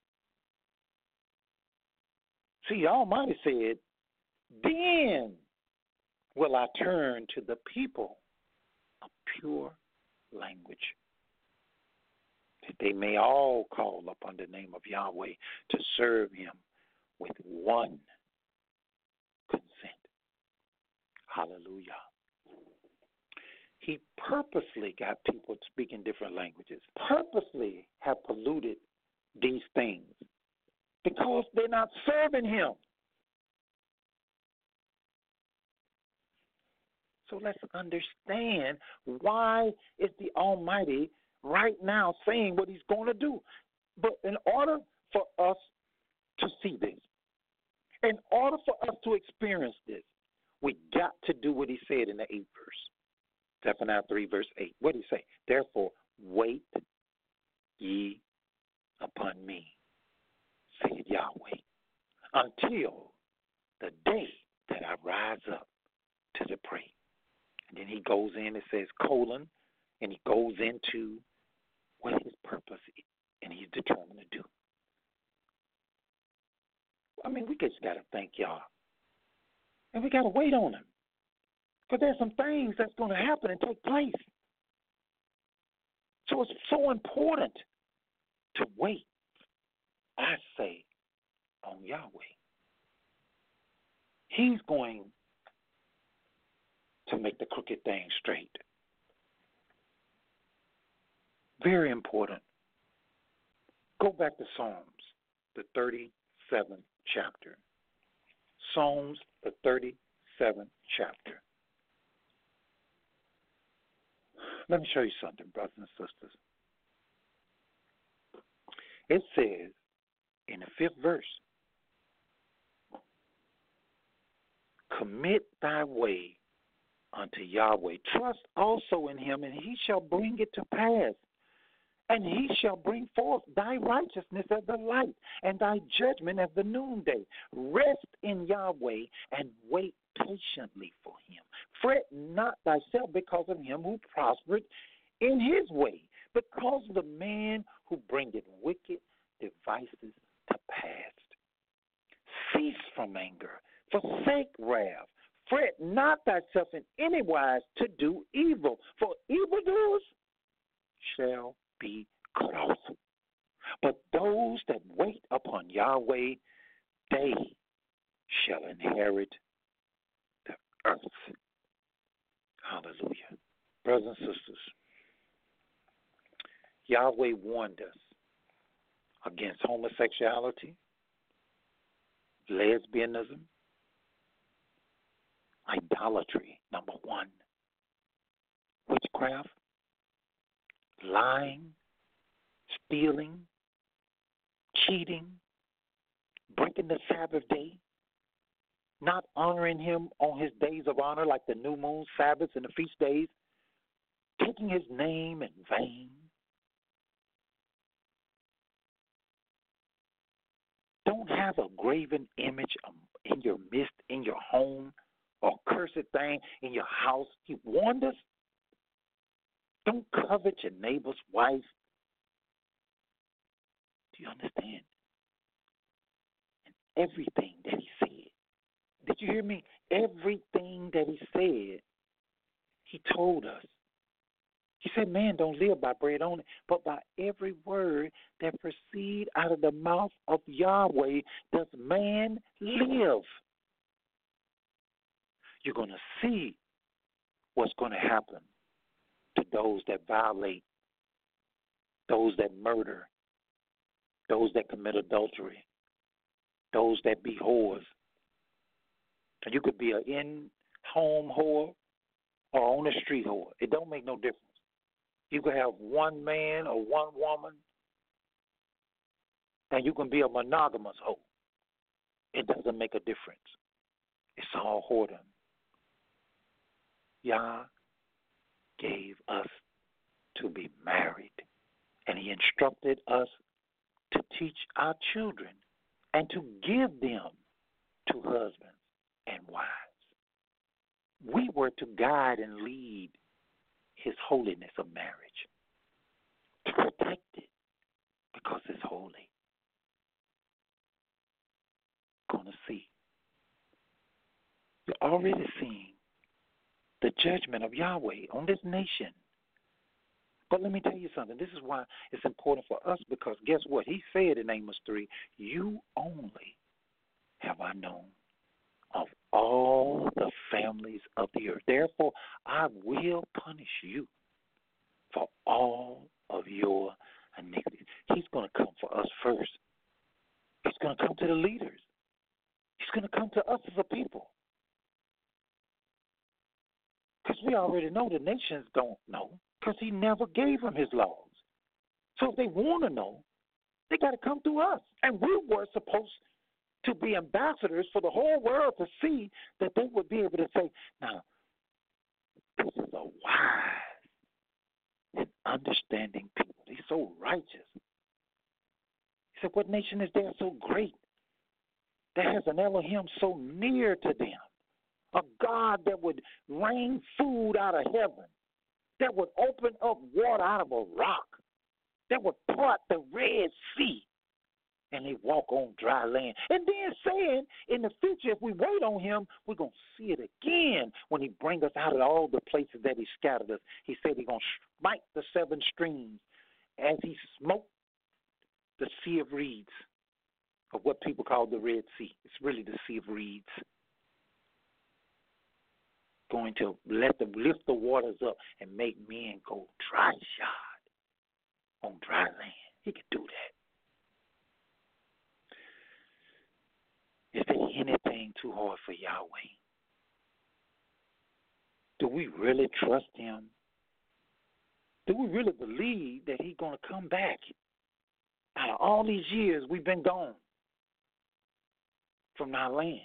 See, the Almighty said, then will I turn to the people of pure language, that they may all call upon the name of Yahweh to serve him with one consent. Hallelujah. He purposely got people speaking different languages, purposely have polluted these things because they're not serving him. So let's understand, why is the Almighty right now saying what he's going to do? But in order for us to see this, in order for us to experience this, we got to do what he said in the 8th verse. Zephaniah 3, verse 8. What did he say? Therefore, wait ye upon me, said Yahweh, until the day that I rise up to the prey. And then he goes in and says, colon, and he goes into what his purpose is, and he's determined to do. I mean, we just got to thank Yah. And we got to wait on him. Because there's some things that's going to happen and take place. So it's so important to wait, I say, on Yahweh. He's going to make the crooked thing straight. Very important. Go back to Psalms, the 37th chapter. Psalms, the 37th chapter. Let me show you something, brothers and sisters. It says in the 5th verse, commit thy way unto Yahweh. Trust also in him, and he shall bring it to pass. And he shall bring forth thy righteousness as the light, and thy judgment as the noonday. Rest in Yahweh, and wait patiently for him. Fret not thyself because of him who prospered in his way, because of the man who bringeth wicked devices to pass. Cease from anger, forsake wrath. Fret not thyself in any wise to do evil, for evildoers shall be cut off. But those that wait upon Yahweh, they shall inherit the earth. Hallelujah. Brothers and sisters, Yahweh warned us against homosexuality, lesbianism, idolatry, number 1, witchcraft, lying, stealing, cheating, breaking the Sabbath day, not honoring him on his days of honor like the new moon, Sabbaths, and the feast days, taking his name in vain. Don't have a graven image in your midst, in your home, or cursed thing in your house. He warned us. Don't covet your neighbor's wife. Do you understand? And everything that he said. Did you hear me? Everything that he said, he told us. He said, man, don't live by bread only, but by every word that proceed out of the mouth of Yahweh does man live. You're going to see what's going to happen to those that violate, those that murder, those that commit adultery, those that be whores. And you could be an in-home whore or on the street whore. It don't make no difference. You could have one man or one woman, and you can be a monogamous hoe. It doesn't make a difference. It's all whoredom. Yah gave us to be married, and he instructed us to teach our children and to give them to husbands and wives. We were to guide and lead his holiness of marriage, to protect it because it's holy. Going to see. You're already seeing the judgment of Yahweh on this nation. But let me tell you something. This is why it's important for us, because guess what? He said in Amos 3, you only have I known of all the families of the earth. Therefore, I will punish you for all of your iniquities. He's going to come for us first. He's going to come to the leaders. He's going to come to us as a people. Because we already know the nations don't know, because he never gave them his laws. So if they want to know, they got to come through us. And we were supposed to be ambassadors for the whole world to see that they would be able to say, now, this is a wise and understanding people. They're so righteous. He said, what nation is there so great that has an Elohim so near to them? A God that would rain food out of heaven, that would open up water out of a rock, that would part the Red Sea, and they walk on dry land. And then saying, in the future, if we wait on him, we're going to see it again when he brings us out of all the places that he scattered us. He said he's going to smite the seven streams as he smote the Sea of Reeds, of what people call the Red Sea. It's really the Sea of Reeds. Going to lift the waters up and make men go dry shod on dry land. He can do that. Is there anything too hard for Yahweh? Do we really trust him? Do we really believe that he's going to come back? Out of all these years we've been gone from our land.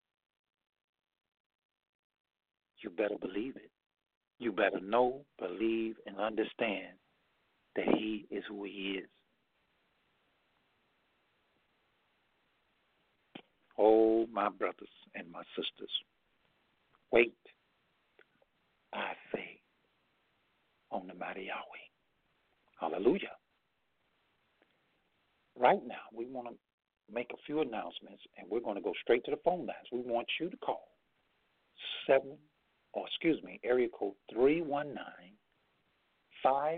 You better believe it. You better know, believe, and understand that he is who he is. Oh, my brothers and my sisters, wait, I say, on the mighty Yahweh. Hallelujah. Right now, we want to make a few announcements, and we're going to go straight to the phone lines. We want you to call area code 319-527-6185.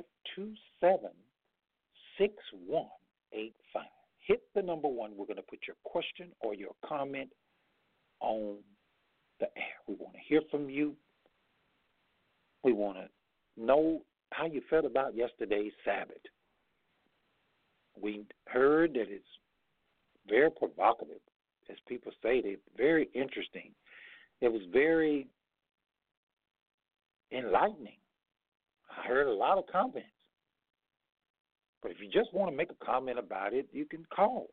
Hit the number 1. We're going to put your question or your comment on the air. We want to hear from you. We want to know how you felt about yesterday's Sabbath. We heard that it's very provocative, as people say. They're very interesting. It was very enlightening. I heard a lot of comments. But if you just want to make a comment about it, you can call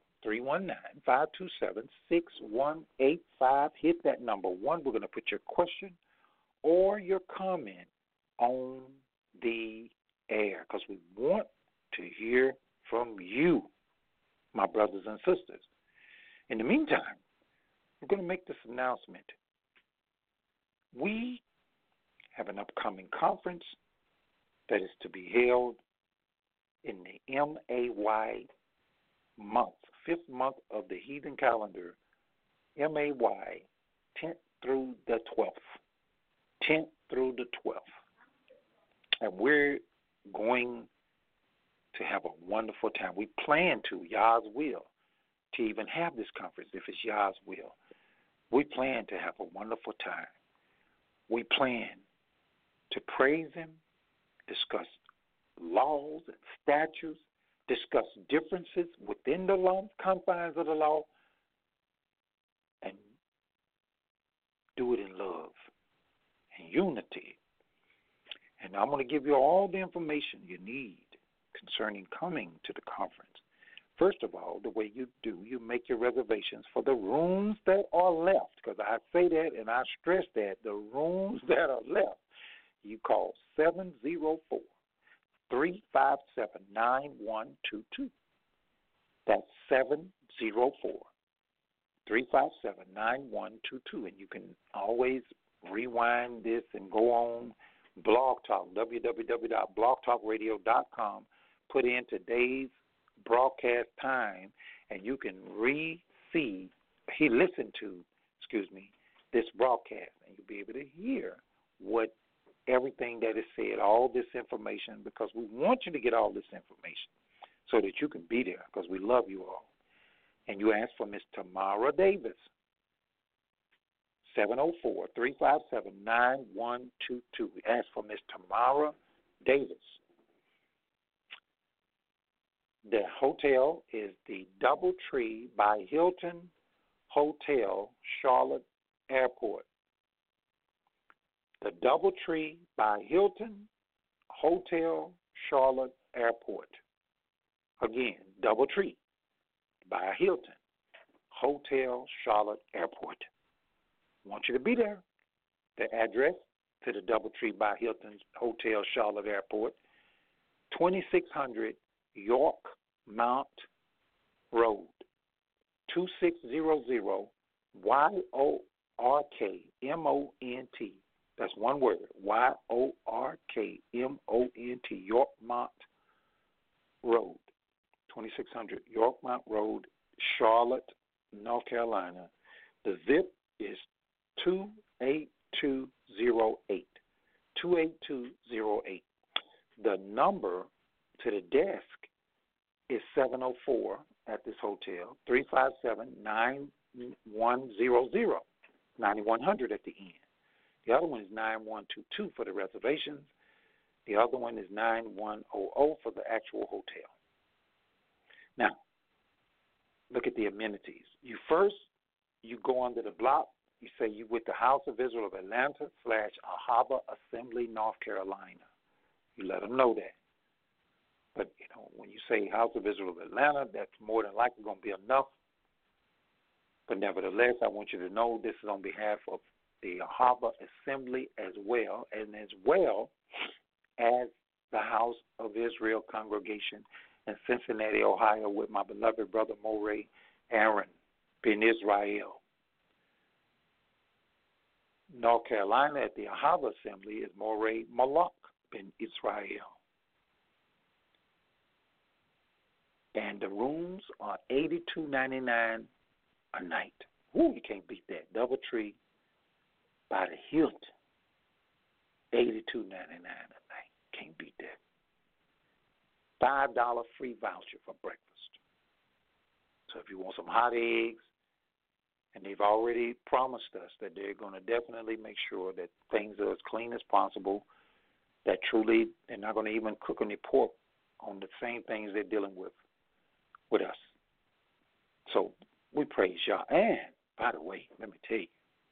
319-527-6185. Hit that number 1. We're going to put your question or your comment on the air because we want to hear from you, my brothers and sisters. In the meantime, we're going to make this announcement. We have an upcoming conference that is to be held in the MAY month, 5th month of the heathen calendar, MAY, 10th through the 12th. 10th through the 12th. And we're going to have a wonderful time. We plan to, Yah's will, to even have this conference if it's Yah's will. We plan to have a wonderful time. We plan to praise him, discuss laws and statutes, discuss differences within the law, confines of the law, and do it in love and unity. And I'm going to give you all the information you need concerning coming to the conference. First of all, the way you do, you make your reservations for the rooms that are left, because I say that and I stress that, the rooms that are left. You call 704-357-9122. That's 704-357-9122. And you can always rewind this and go on Blog Talk, www.blogtalkradio.com, put in today's broadcast time, and you can listen to this broadcast, and you'll be able to hear what everything that is said, all this information, because we want you to get all this information so that you can be there, because we love you all. And you ask for Miss Tamara Davis, 704-357-9122. Ask for Miss Tamara Davis. The hotel is the DoubleTree by Hilton Hotel, Charlotte Airport. The DoubleTree by Hilton Hotel, Charlotte Airport. Again, DoubleTree by Hilton Hotel, Charlotte Airport. I want you to be there. The address to the DoubleTree by Hilton Hotel, Charlotte Airport, 2600 Yorkmont Road, 2600 YORKMONT. That's one word, YORKMONT, Yorkmont Road, 2600 Yorkmont Road, Charlotte, North Carolina. The zip is 28208. 28208. The number to the desk is 704 at this hotel, 357-9100, 9100 at the end. The other one is 9122 for the reservations. The other one is 9100 for the actual hotel. Now, look at the amenities. You go under the block. You say you with the House of Israel of Atlanta / Ahava Assembly, North Carolina. You let them know that. But, when you say House of Israel of Atlanta, that's more than likely going to be enough. But nevertheless, I want you to know this is on behalf of the Ahava Assembly as well as the House of Israel congregation in Cincinnati, Ohio, with my beloved brother Moray Aaron ben Israel. North Carolina at the Ahava Assembly is Moray Malak ben Israel. And the rooms are $82.99 a night. Woo, you can't beat that. DoubleTree by the Hilton, $82.99 a night. Can't beat that. $5 free voucher for breakfast. So if you want some hot eggs, and they've already promised us that they're going to definitely make sure that things are as clean as possible, that truly they're not going to even cook any pork on the same things they're dealing with us. So we praise y'all. And, by the way, let me tell you,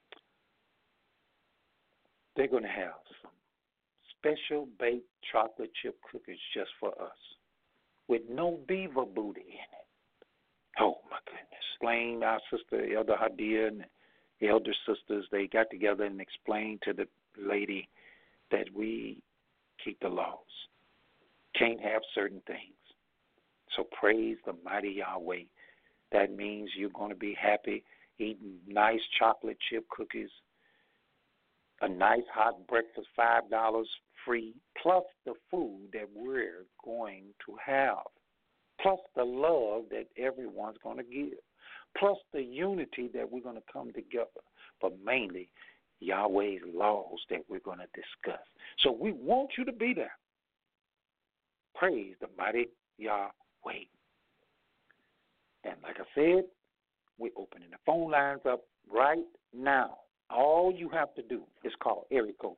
they're going to have some special baked chocolate chip cookies just for us with no beaver booty in it. Oh, my goodness. Explain our sister, Elder Hadia, and the elder sisters, they got together and explained to the lady that we keep the laws. Can't have certain things. So praise the mighty Yahweh. That means you're going to be happy eating nice chocolate chip cookies, a nice hot breakfast, $5 free, plus the food that we're going to have, plus the love that everyone's going to give, plus the unity that we're going to come together, but mainly Yahweh's laws that we're going to discuss. So we want you to be there. Praise the mighty Yahweh. And like I said, we're opening the phone lines up right now. All you have to do is call area code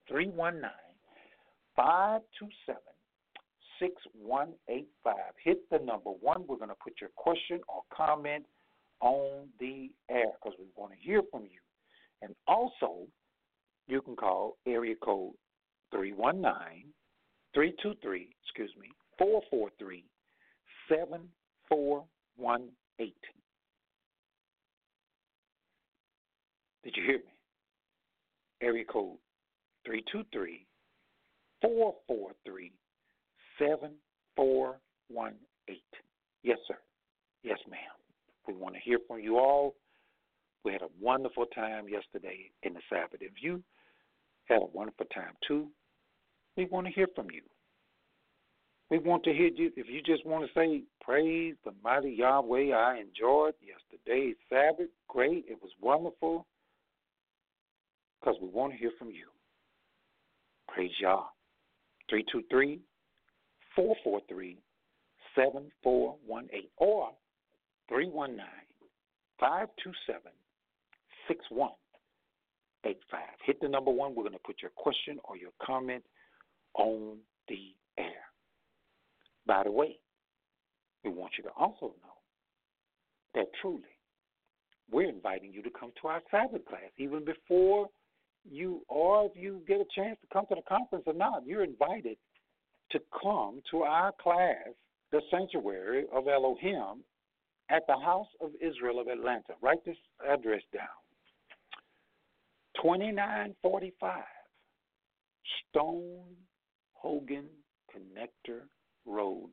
319-527-6185. Hit the number 1. We're going to put your question or comment on the air because we want to hear from you. And also, you can call area code 443-7418. Did you hear me? Area code 323-443-7418. Yes, sir. Yes, ma'am. We want to hear from you all. We had a wonderful time yesterday in the Sabbath. If you Had a wonderful time too. We want to hear from you. We want to hear you. If you just want to say, praise the mighty Yahweh, I enjoyed yesterday's Sabbath. Great. It was wonderful. Because we want to hear from you. Praise Yah. 323-443-7418 or 319-527-6185. Hit the number 1. We're going to put your question or your comment on the air. By the way, we want you to also know that truly we're inviting you to come to our Sabbath class. Even before you, or if you get a chance to come to the conference or not, you're invited to come to our class, the Sanctuary of Elohim, at the House of Israel of Atlanta. Write this address down. 2945 Stone Hogan Connector Road.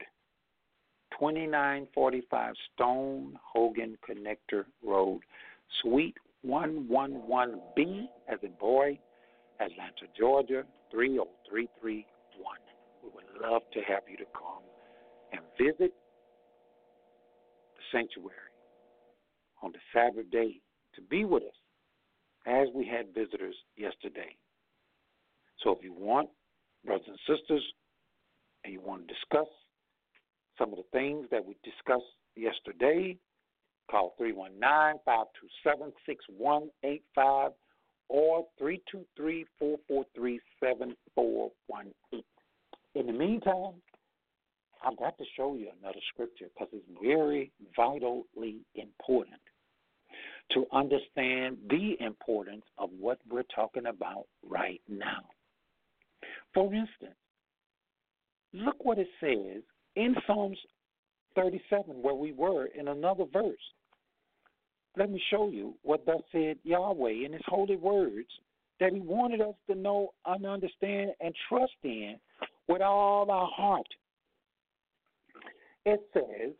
2945 Stone Hogan Connector Road, Suite 111B, as in boy, Atlanta, Georgia, 30331. We would love to have you to come and visit the sanctuary on the Sabbath day to be with us as we had visitors yesterday. So if you want, brothers and sisters, and you want to discuss some of the things that we discussed yesterday, call 319-527-6185 or 323-443-7418. In the meantime, I've got to show you another scripture because it's very vitally important to understand the importance of what we're talking about right now. For instance, look what it says in Psalms 37, where we were in another verse. Let me show you what thus said Yahweh in his holy words that he wanted us to know and understand and trust in with all our heart. It says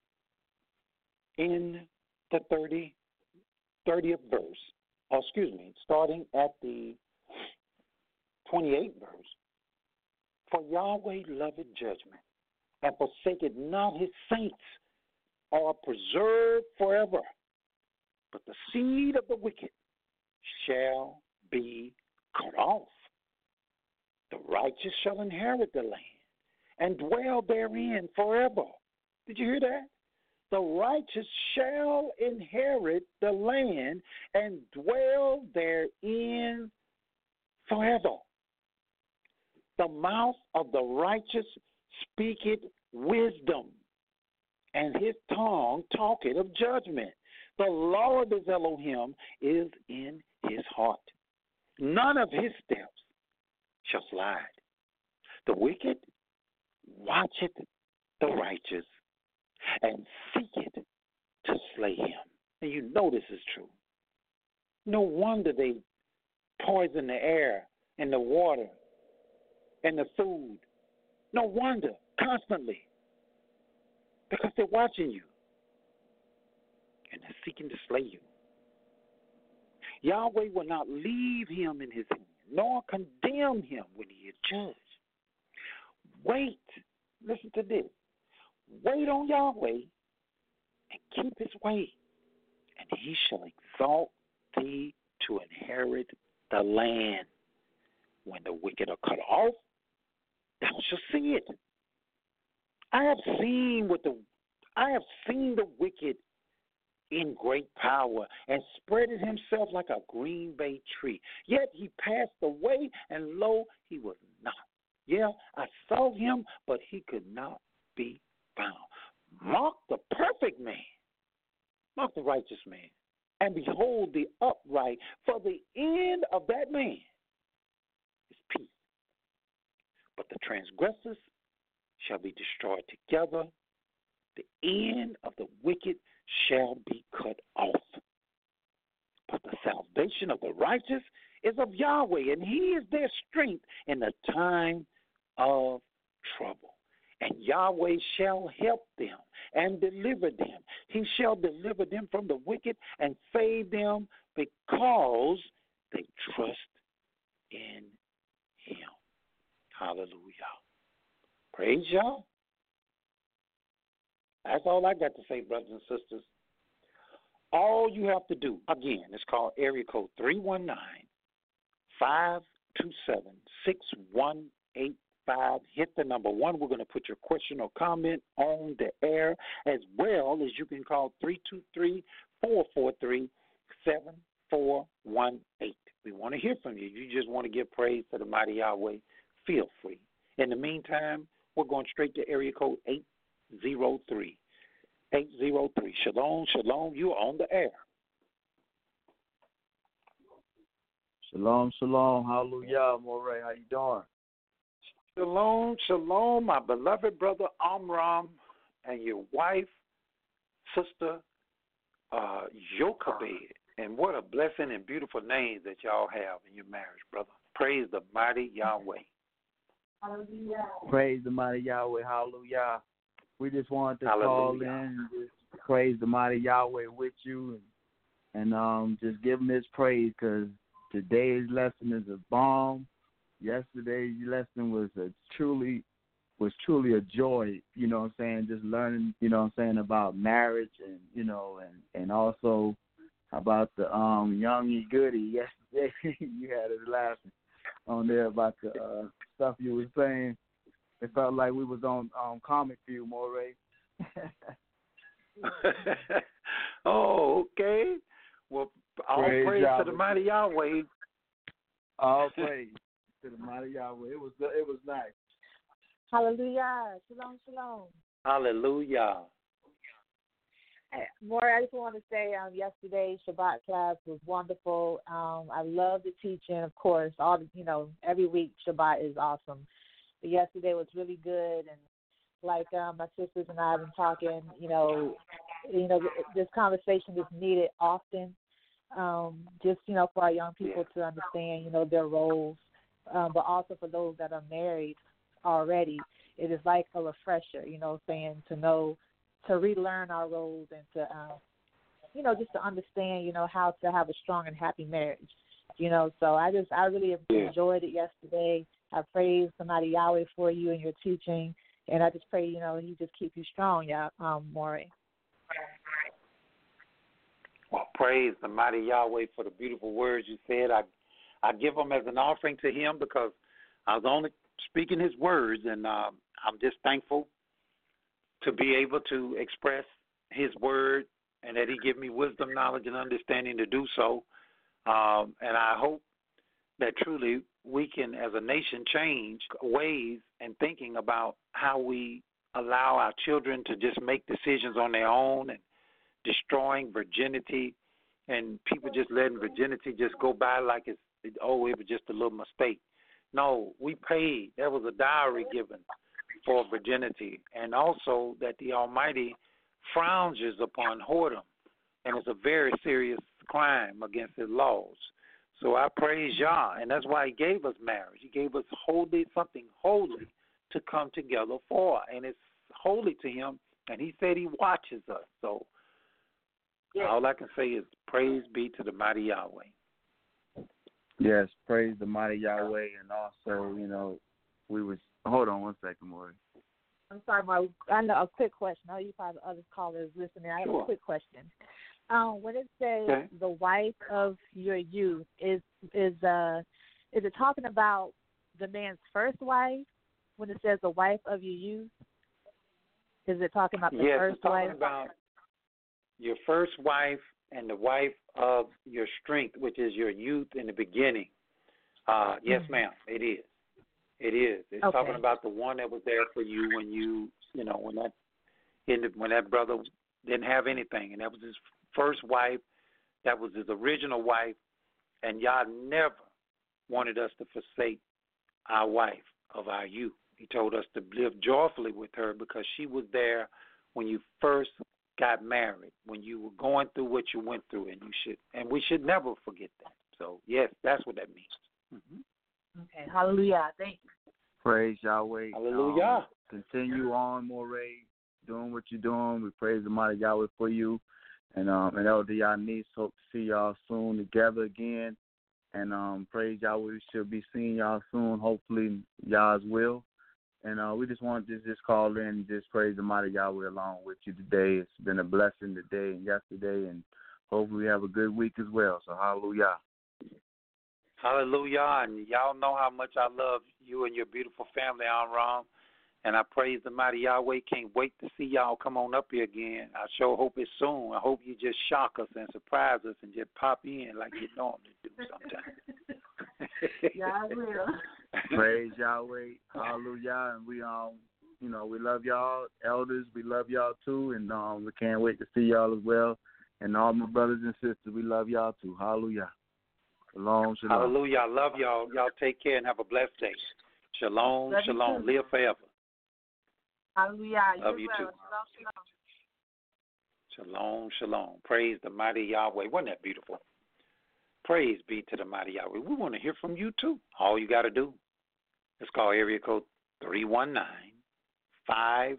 in the 30th verse, starting at the 28th verse, for Yahweh loveth judgment, and forsaketh not his saints, are preserved forever. But the seed of the wicked shall be cut off. The righteous shall inherit the land, and dwell therein forever. Did you hear that? The righteous shall inherit the land, and dwell therein forever. The mouth of the righteous speaketh wisdom, and his tongue talketh of judgment. The law of his Elohim is in his heart. None of his steps shall slide. The wicked watcheth the righteous, and seeketh to slay him. And you know this is true. No wonder they poison the air and the water and the food. No wonder, constantly. Because they're watching you. And they're seeking to slay you. Yahweh will not leave him in his hand, nor condemn him when he is judged. Wait. Listen to this. Wait on Yahweh and keep his way, and he shall exalt thee to inherit the land. When the wicked are cut off, thou shalt see it. I have seen the wicked in great power, and spreaded himself like a green bay tree. Yet he passed away, and lo, he was not. Yeah, I saw him, but he could not be found. Mark the perfect man, mark the righteous man, and behold the upright, for the end of that man is peace. But the transgressors shall be destroyed together. The end of the wicked shall be cut off. But the salvation of the righteous is of Yahweh, and he is their strength in the time of trouble. And Yahweh shall help them and deliver them. He shall deliver them from the wicked and save them because they trust in him. Hallelujah. Praise y'all. That's all I got to say, brothers and sisters. All you have to do, again, it's called area code 319-527-6185. Hit the number 1. We're going to put your question or comment on the air, as well as you can call 323-443-7418. We want to hear from you. You just want to give praise to the mighty Yahweh, feel free. In the meantime, we're going straight to area code 803. 803. Shalom, shalom. You are on the air. Shalom, shalom. Hallelujah. Moray, how you doing? Shalom, shalom, my beloved brother Amram and your wife, sister Yochebed. And what a blessing and beautiful name that y'all have in your marriage, brother. Praise the mighty Yahweh. Hallelujah. Praise the mighty Yahweh. Hallelujah. We just wanted to call in and just praise the mighty Yahweh with you and just give him his praise, because today's lesson is a bomb. Yesterday's lesson was truly a joy, you know what I'm saying, just learning, you know what I'm saying, about marriage and, you know, and also about the young and goody. Yesterday you had us laughing on there about the stuff you were saying. It felt like we was on Comic View, Moray. Oh, okay. Well, all praise to the mighty Yahweh. All praise to the mighty Yahweh. It was nice. Hallelujah. Shalom, shalom. Hallelujah. More, I just want to say yesterday's Shabbat class was wonderful. I love the teaching, of course. Every week Shabbat is awesome. But yesterday was really good, and like my sisters and I have been talking, this conversation is needed often, just, for our young people to understand, their roles, but also for those that are married already. It is like a refresher, to know, to relearn our roles and to, just to understand, how to have a strong and happy marriage, So I really enjoyed it yesterday. I praise the mighty Yahweh for you and your teaching, and I just pray, He just keep you strong, Maury. Well, praise the mighty Yahweh for the beautiful words you said. I give them as an offering to Him, because I was only speaking His words, and I'm just thankful to be able to express His word, and that He give me wisdom, knowledge, and understanding to do so. And I hope that truly we can, as a nation, change ways and thinking about how we allow our children to just make decisions on their own, and destroying virginity, and people just letting virginity just go by like it was just a little mistake. No, we paid. There was a dowry given for virginity, and also that the Almighty frowns upon whoredom, and it's a very serious crime against His laws. So I praise Yah, and that's why He gave us marriage. He gave us something holy to come together for, and it's holy to Him, and He said He watches us. So all I can say is praise be to the mighty Yahweh. Yes, praise the mighty Yahweh, and also, hold on one second, Maury. I'm sorry, Maury. I know a quick question. I know you probably other callers listening. I have a quick question. When it says the wife of your youth, is it talking about the man's first wife? When it says the wife of your youth, is it talking about the first wife? Yes, it's talking about your first wife and the wife of your strength, which is your youth in the beginning. Yes, ma'am, it is. It is. It's talking about the one that was there for you when when that brother didn't have anything, and that was his first wife. That was his original wife, and Yah never wanted us to forsake our wife of our youth. He told us to live joyfully with her, because she was there when you first got married, when you were going through what you went through, and we should never forget that. So yes, that's what that means. Mm-hmm. Okay, hallelujah. Thank you. Praise Yahweh. Hallelujah. Continue on, Moray, doing what you're doing. We praise the mighty Yahweh for you. And Elder Yanis, hope to see y'all soon together again. And praise y'all. We should be seeing y'all soon. Hopefully, y'all as well. And we just want to just call in and just praise the mighty Yahweh along with you today. It's been a blessing today and yesterday, and hopefully we have a good week as well. So hallelujah. Hallelujah. And y'all know how much I love you and your beautiful family, Amram. And I praise the mighty Yahweh. Can't wait to see y'all come on up here again. I sure hope it's soon. I hope you just shock us and surprise us and just pop in like you normally do sometimes. Yeah, I will. Praise Yahweh. Hallelujah. And we we love y'all. Elders, we love y'all too. And we can't wait to see y'all as well. And all my brothers and sisters, we love y'all too. Hallelujah. Shalom, shalom. Hallelujah. I love y'all. Y'all take care and have a blessed day. Shalom, Love shalom. Live forever. Hallelujah. Love you too. Shalom, shalom. Praise the mighty Yahweh. Wasn't that beautiful? Praise be to the mighty Yahweh. We want to hear from you too. All you got to do is call area code 319-527-6185.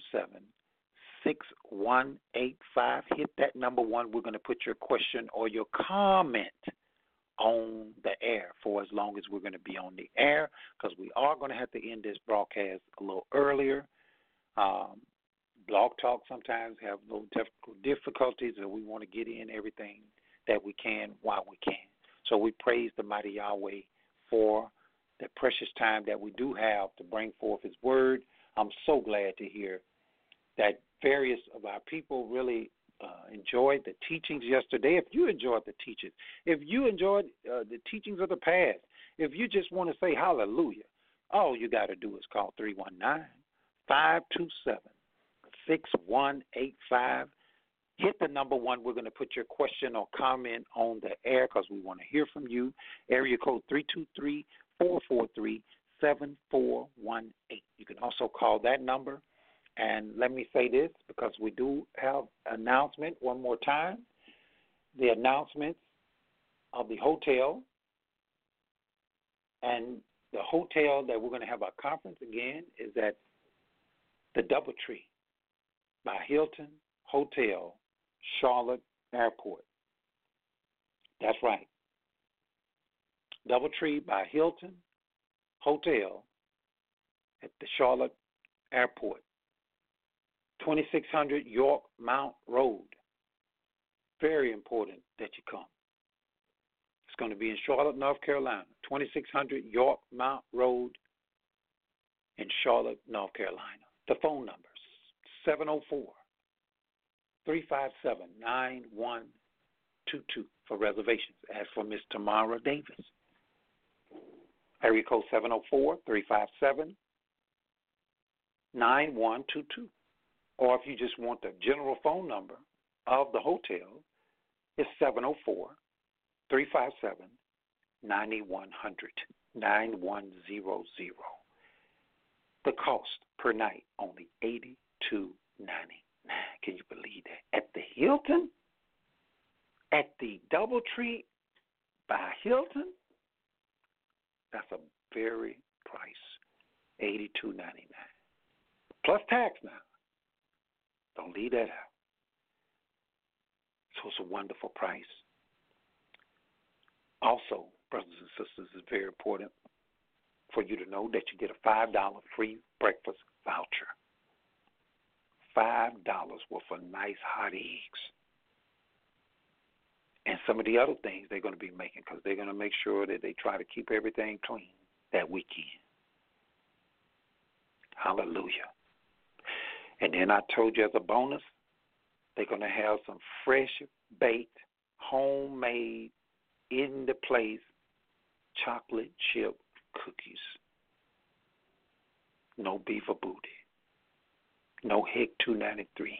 Hit that number 1. We're going to put your question or your comment on the air for as long as we're going to be on the air, because we are going to have to end this broadcast a little earlier. Blog Talk sometimes have little difficulties, and we want to get in everything that we can while we can. So we praise the mighty Yahweh for the precious time that we do have to bring forth His word. I'm so glad to hear that various of our people really enjoyed the teachings yesterday. If you enjoyed the teachings, if you enjoyed the teachings of the past, if you just want to say hallelujah, all you got to do is call 319-527-6185. Hit the number 1. We're going to put your question or comment on the air because we want to hear from you. Area code 323-443-7418. You can also call that number. And let me say this, because we do have announcement one more time. The announcements of the hotel, and the hotel that we're going to have our conference again is at the DoubleTree by Hilton Hotel, Charlotte Airport. That's right. DoubleTree by Hilton Hotel at the Charlotte Airport. 2600 York Mount Road. Very important that you come. It's going to be in Charlotte, North Carolina. 2600 York Mount Road in Charlotte, North Carolina. The phone number is 704-357-9122 for reservations. As for Miss Tamara Davis, area code 704-357-9122. Or if you just want the general phone number of the hotel, it's 704-357-9100. The cost per night, only $82.99. Can you believe that? At the Hilton? At the DoubleTree by Hilton? That's a very price, $82.99. Plus tax now. Don't leave that out. So it's a wonderful price. Also, brothers and sisters, it's very important for you to know that you get a $5 free breakfast voucher. $5 worth of nice hot eggs. And some of the other things they're going to be making, because they're going to make sure that they try to keep everything clean that weekend. Hallelujah. And then I told you as a bonus, they're going to have some fresh baked, homemade, in the place chocolate chip cookies. No beef or booty. No Hick 293.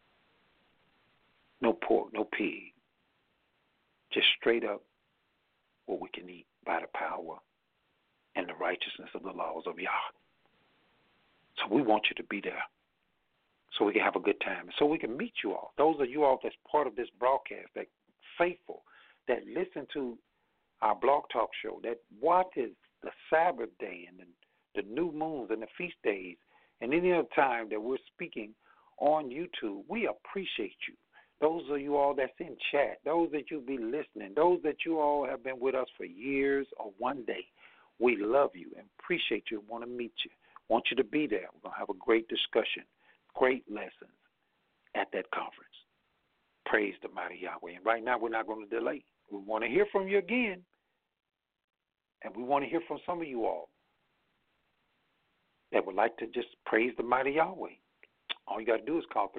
No pork, no pig. Just straight up what we can eat by the power and the righteousness of the laws of Yah. So we want you to be there so we can have a good time and so we can meet you all. Those of you all that's part of this broadcast, that faithful, that listen to our Blog Talk show, that watches the Sabbath day and the new moons and the feast days and any other time that we're speaking on YouTube, we appreciate you. those of you all that's in chat, those that you be listening, those that you all have been with us for years or one day, we love you and appreciate you and want to meet you. Want you to be there. We're going to have a great discussion, great lessons at that conference. Praise the mighty Yahweh. And right now, we're not going to delay. We want to hear from you again, and we want to hear from some of you all that would like to just praise the mighty Yahweh. All you got to do is call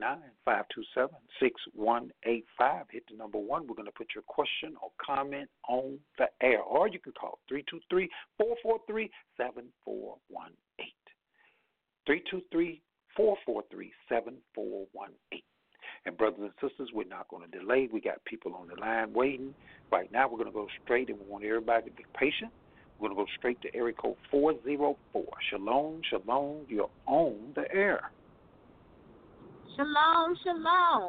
319-527-6185. Hit the number 1. We're going to put your question or comment on the air. Or you can call 323-443-7418. 323-443-7418. And brothers and sisters, we're not going to delay. We got people on the line waiting. Right now, we're going to go straight, and we want everybody to be patient. We're going to go straight to area code 404. Shalom, shalom, you're on the air. Shalom, shalom.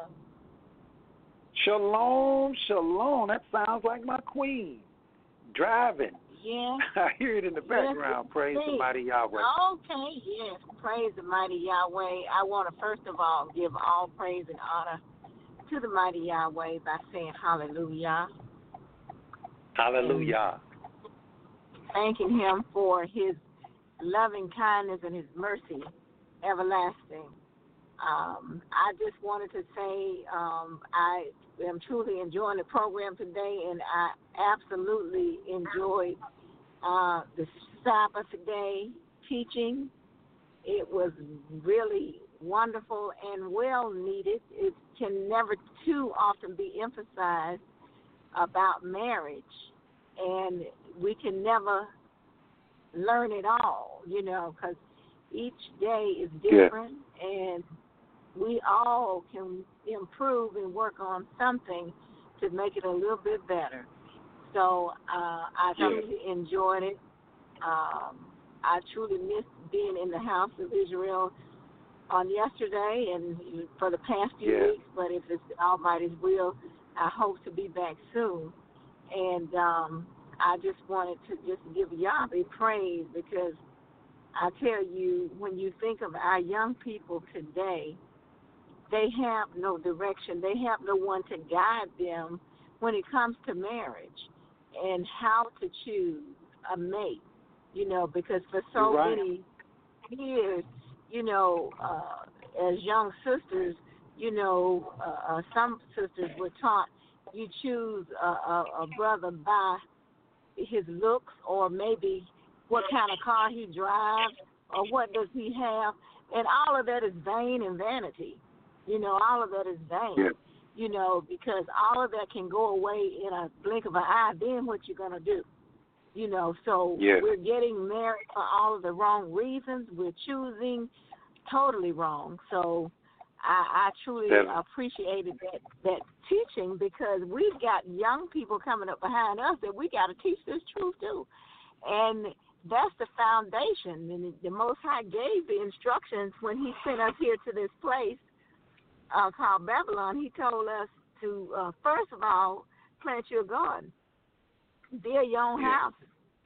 Shalom, shalom. That sounds like my queen driving. Yeah. I hear it in the background. Yes, praise the mighty Yahweh. Okay, yes. Praise the mighty Yahweh. I want to first of all give all praise and honor to the mighty Yahweh by saying hallelujah. Hallelujah. And thanking him for his loving kindness and his mercy everlasting. I just wanted to say I am truly enjoying the program today, and I absolutely enjoyed the Sabbath day teaching. It was really wonderful and well needed. It can never too often be emphasized about marriage, and we can never learn it all, because each day is different, and we all can improve and work on something to make it a little bit better. So I truly enjoyed it. I truly missed being in the house of Israel on yesterday and for the past few weeks, but if it's the Almighty's will, I hope to be back soon. And I just wanted to just give Yahweh praise, because I tell you, when you think of our young people today, they have no direction. They have no one to guide them when it comes to marriage and how to choose a mate, because for so many years, as young sisters, some sisters were taught you choose a brother by his looks, or maybe what kind of car he drives, or what does he have, and all of that is vain and vanity. All of that is vain, because all of that can go away in a blink of an eye. Then what you're going to do? So we're getting married for all of the wrong reasons. We're choosing totally wrong. So I truly appreciated that teaching, because we've got young people coming up behind us that we got to teach this truth too. And that's the foundation. And the Most High gave the instructions when he sent us here to this place called Babylon. He told us to, first of all, plant your garden, build your own houses,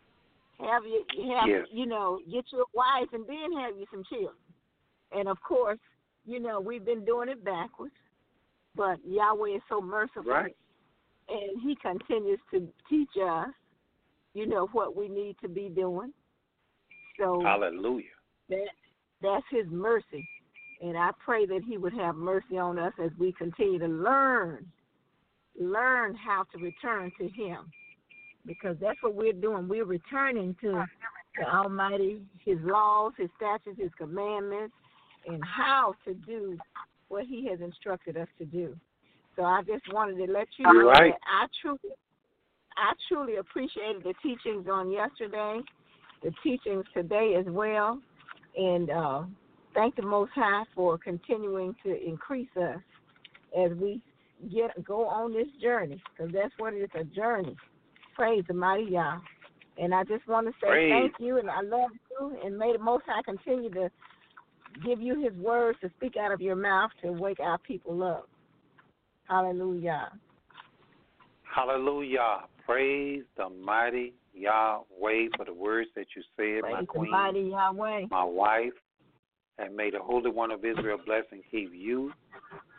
get your wife, and then have you some children. And of course, we've been doing it backwards, but Yahweh is so merciful, and he continues to teach us, what we need to be doing. So hallelujah. That's his mercy. And I pray that he would have mercy on us as we continue to learn how to return to him, because that's what we're doing. We're returning to the Almighty, his laws, his statutes, his commandments, and how to do what he has instructed us to do. So I just wanted to let you know that I truly appreciated the teachings on yesterday, the teachings today as well, and thank the Most High for continuing to increase us as we go on this journey, because that's what it is, a journey. Praise the mighty Yah. And I just want to say thank you, and I love you, and may the Most High continue to give you his words to speak out of your mouth to wake our people up. Hallelujah. Hallelujah. Praise the mighty Yahweh for the words that you said, praise my queen, the mighty Yahweh, my wife, and may the Holy One of Israel bless and keep you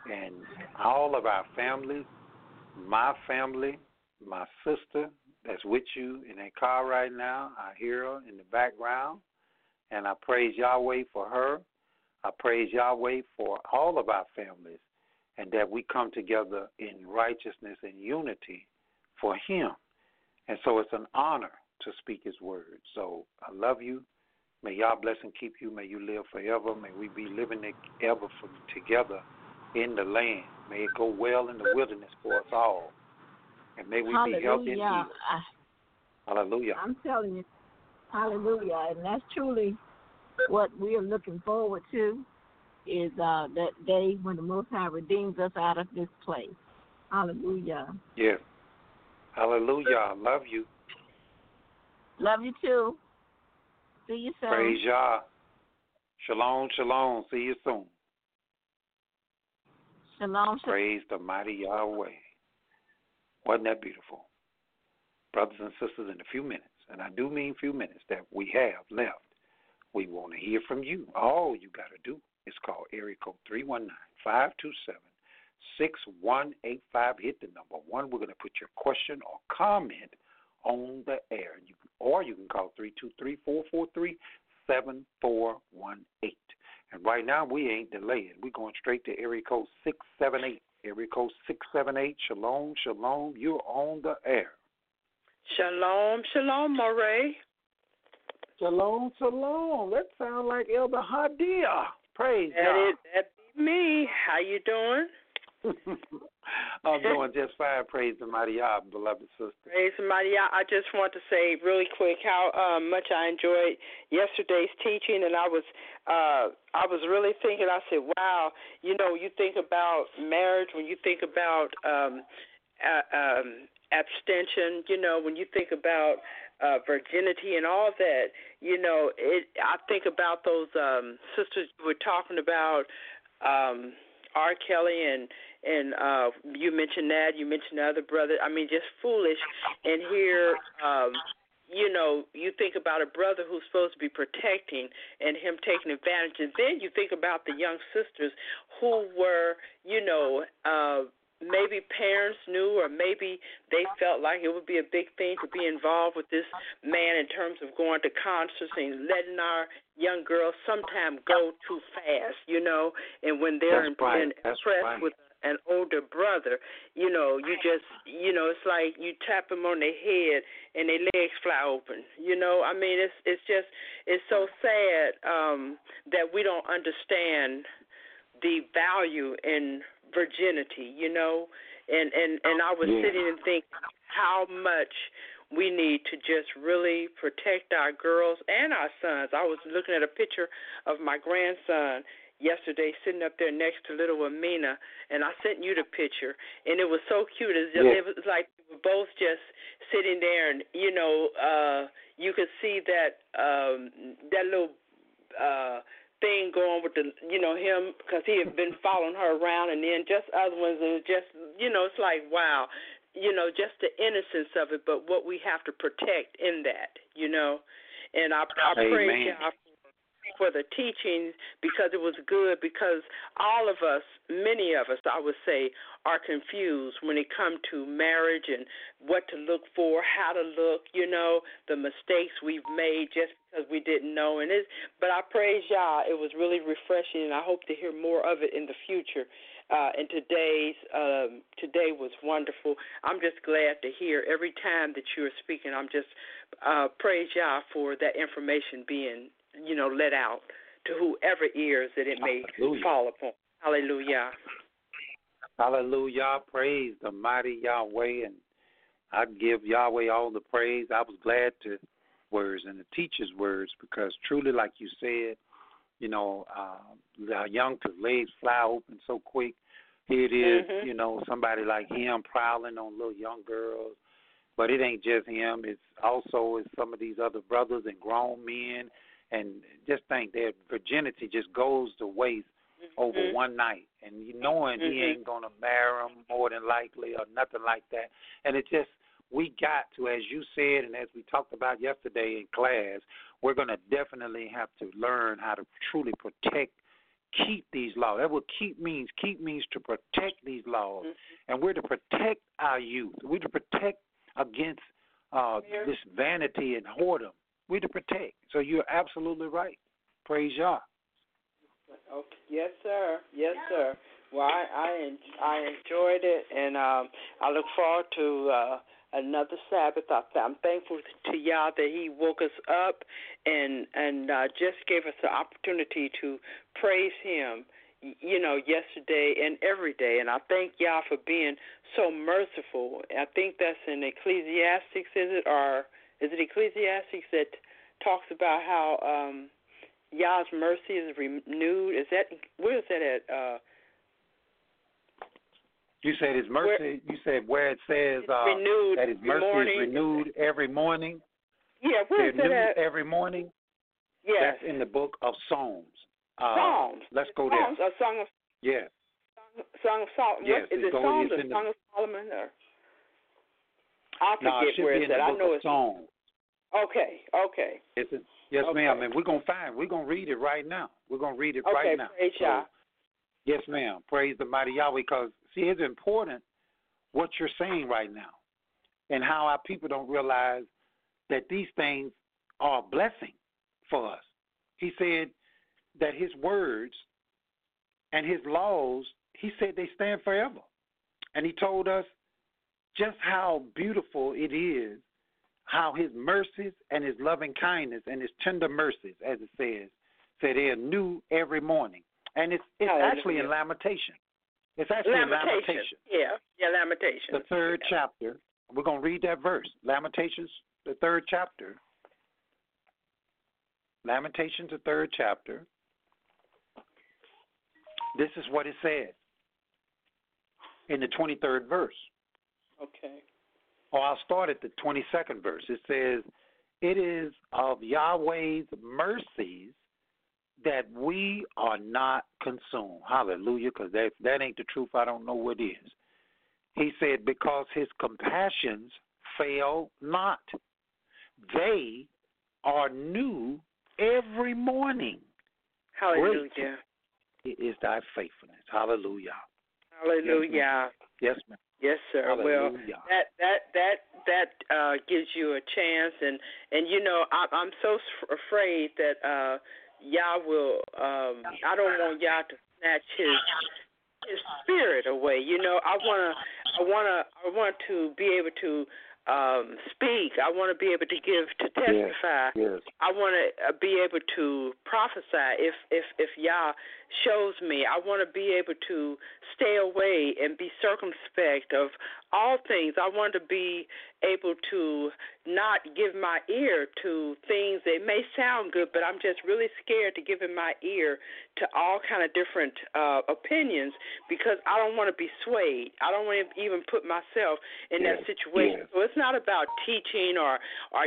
and all of our families, my family, my sister that's with you in that car right now. I hear her in the background, and I praise Yahweh for her. I praise Yahweh for all of our families, and that we come together in righteousness and unity for Him. And so it's an honor to speak His word. So I love you. May Yah bless and keep you. May you live forever. May we be living ever together in the land. May it go well in the wilderness for us all. And may we be healthy and healed. Hallelujah. I'm telling you, hallelujah. And that's truly what we are looking forward to, is that day when the Most High redeems us out of this place. Hallelujah. Yes. Hallelujah. I love you. Love you too. See you soon. Praise Yah. Shalom, shalom. See you soon. Shalom, shalom. Praise the mighty Yahweh. Wasn't that beautiful? Brothers and sisters, in a few minutes, and I do mean few minutes that we have left, we want to hear from you. All you got to do is call area code 319-527-6185. Hit the number 1. We're going to put your question or comment on the air. Or you can call 323-443-7418. And right now, we ain't delaying. We're going straight to area code 678. Area code 678. Shalom, shalom. You're on the air. Shalom, shalom, Moray. Shalom, shalom. That sounds like Elder Hadia. Praise God. That be me. How you doing? I'm doing just fine. Praise the mighty Yah, beloved sister. Praise the mighty Yah. I just want to say really quick how much I enjoyed yesterday's teaching, and I was really thinking. I said, wow, you think about marriage when you think about abstention. When you think about virginity and all that. I think about those sisters you were talking about, R. Kelly and you mentioned that. You mentioned the other brother. I mean, just foolish. And here, you think about a brother who's supposed to be protecting and him taking advantage. And then you think about the young sisters who were, maybe parents knew, or maybe they felt like it would be a big thing to be involved with this man in terms of going to concerts and letting our young girls sometimes go too fast, and when they're impressed with an older brother, you just, it's like you tap them on their head and their legs fly open. I mean, it's so sad that we don't understand the value in virginity, and I was sitting and thinking how much we need to just really protect our girls and our sons. I was looking at a picture of my grandson yesterday sitting up there next to little Amina, and I sent you the picture, and it was so cute. It was like we were both just sitting there, and, you could see that that little thing going with the, him, because he had been following her around, and then just other ones, and just, it's like, wow, just the innocence of it, but what we have to protect in that, and I praise God for the teachings, because it was good, because all of us, many of us, I would say, are confused when it comes to marriage and what to look for, how to look, the mistakes we've made just because we didn't know. But I praise Yah, it was really refreshing, and I hope to hear more of it in the future. And today was wonderful. I'm just glad to hear every time that you're speaking. I'm just praise Yah for that information being let out to whoever ears that it may fall upon. Hallelujah. Hallelujah. Praise the mighty Yahweh, and I give Yahweh all the praise. I was glad to words and the teacher's words, because truly, like you said, our young legs fly open so quick. Here it is, somebody like him prowling on little young girls. But it ain't just him. It's some of these other brothers and grown men. And just think their virginity just goes to waste over one night. And knowing he ain't going to marry them more than likely or nothing like that. And we got to, as you said and as we talked about yesterday in class, we're going to definitely have to learn how to truly protect keep these laws. That what keep means to protect these laws. And we're to protect our youth. We're to protect against this vanity and whoredom. We're to protect. So you're absolutely right. Praise Yah. Okay. Yes, sir. Yes, sir. Well, I enjoyed it, and I look forward to another Sabbath. I'm thankful to Yah that He woke us up and just gave us the opportunity to praise Him, yesterday and every day. And I thank Yah for being so merciful. I think that's in Ecclesiastes, is it? Or is it Ecclesiastes that talks about how Yah's mercy is renewed? Where is that at? You said His mercy. You said where it says that His mercy is renewed every morning. Yeah, where is that at? Every morning. Yes. That's in the book of Psalms. Psalms. Let's go there. Psalms, a song of. Yeah. Song of Solomon. Yes. Is it Psalms or Song of Solomon? Or I forget where it's at. I know it's Psalms. Okay. Yes, ma'am. And we're gonna read it right now. We're gonna read it right now. Praise Yah. Yes, ma'am. Praise the mighty Yahweh, because see, it's important what you're saying right now, and how our people don't realize that these things are a blessing for us. He said that His words and His laws, He said they stand forever, and He told us just how beautiful it is, how His mercies and His loving kindness and His tender mercies, as it says, they are new every morning. And it's actually in Lamentation. It's actually in Lamentation. Yeah, Lamentation. The third chapter. We're going to read that verse. Lamentations, the third chapter. Lamentations, the third chapter. This is what it says in the 23rd verse. Okay. Or I'll start at the 22nd verse. It says, it is of Yahweh's mercies that we are not consumed. Hallelujah, because that ain't the truth. I don't know what is. He said, because His compassions fail not. They are new every morning. Hallelujah. Great is thy faithfulness. Hallelujah. Hallelujah. Yes, ma'am. Yes, sir. Hallelujah. Well, that gives you a chance, and I'm so afraid that Yah will. I don't want Yah to snatch his spirit away. I want to be able to speak. I want to be able to testify. Yes. I want to be able to prophesy if Yah shows me. I want to be able to stay away and be circumspect of all things. I want to be able to not give my ear to things that may sound good, but I'm just really scared to give in my ear to all kind of different opinions, because I don't want to be swayed. I don't want to even put myself in that situation. So it's not about teaching or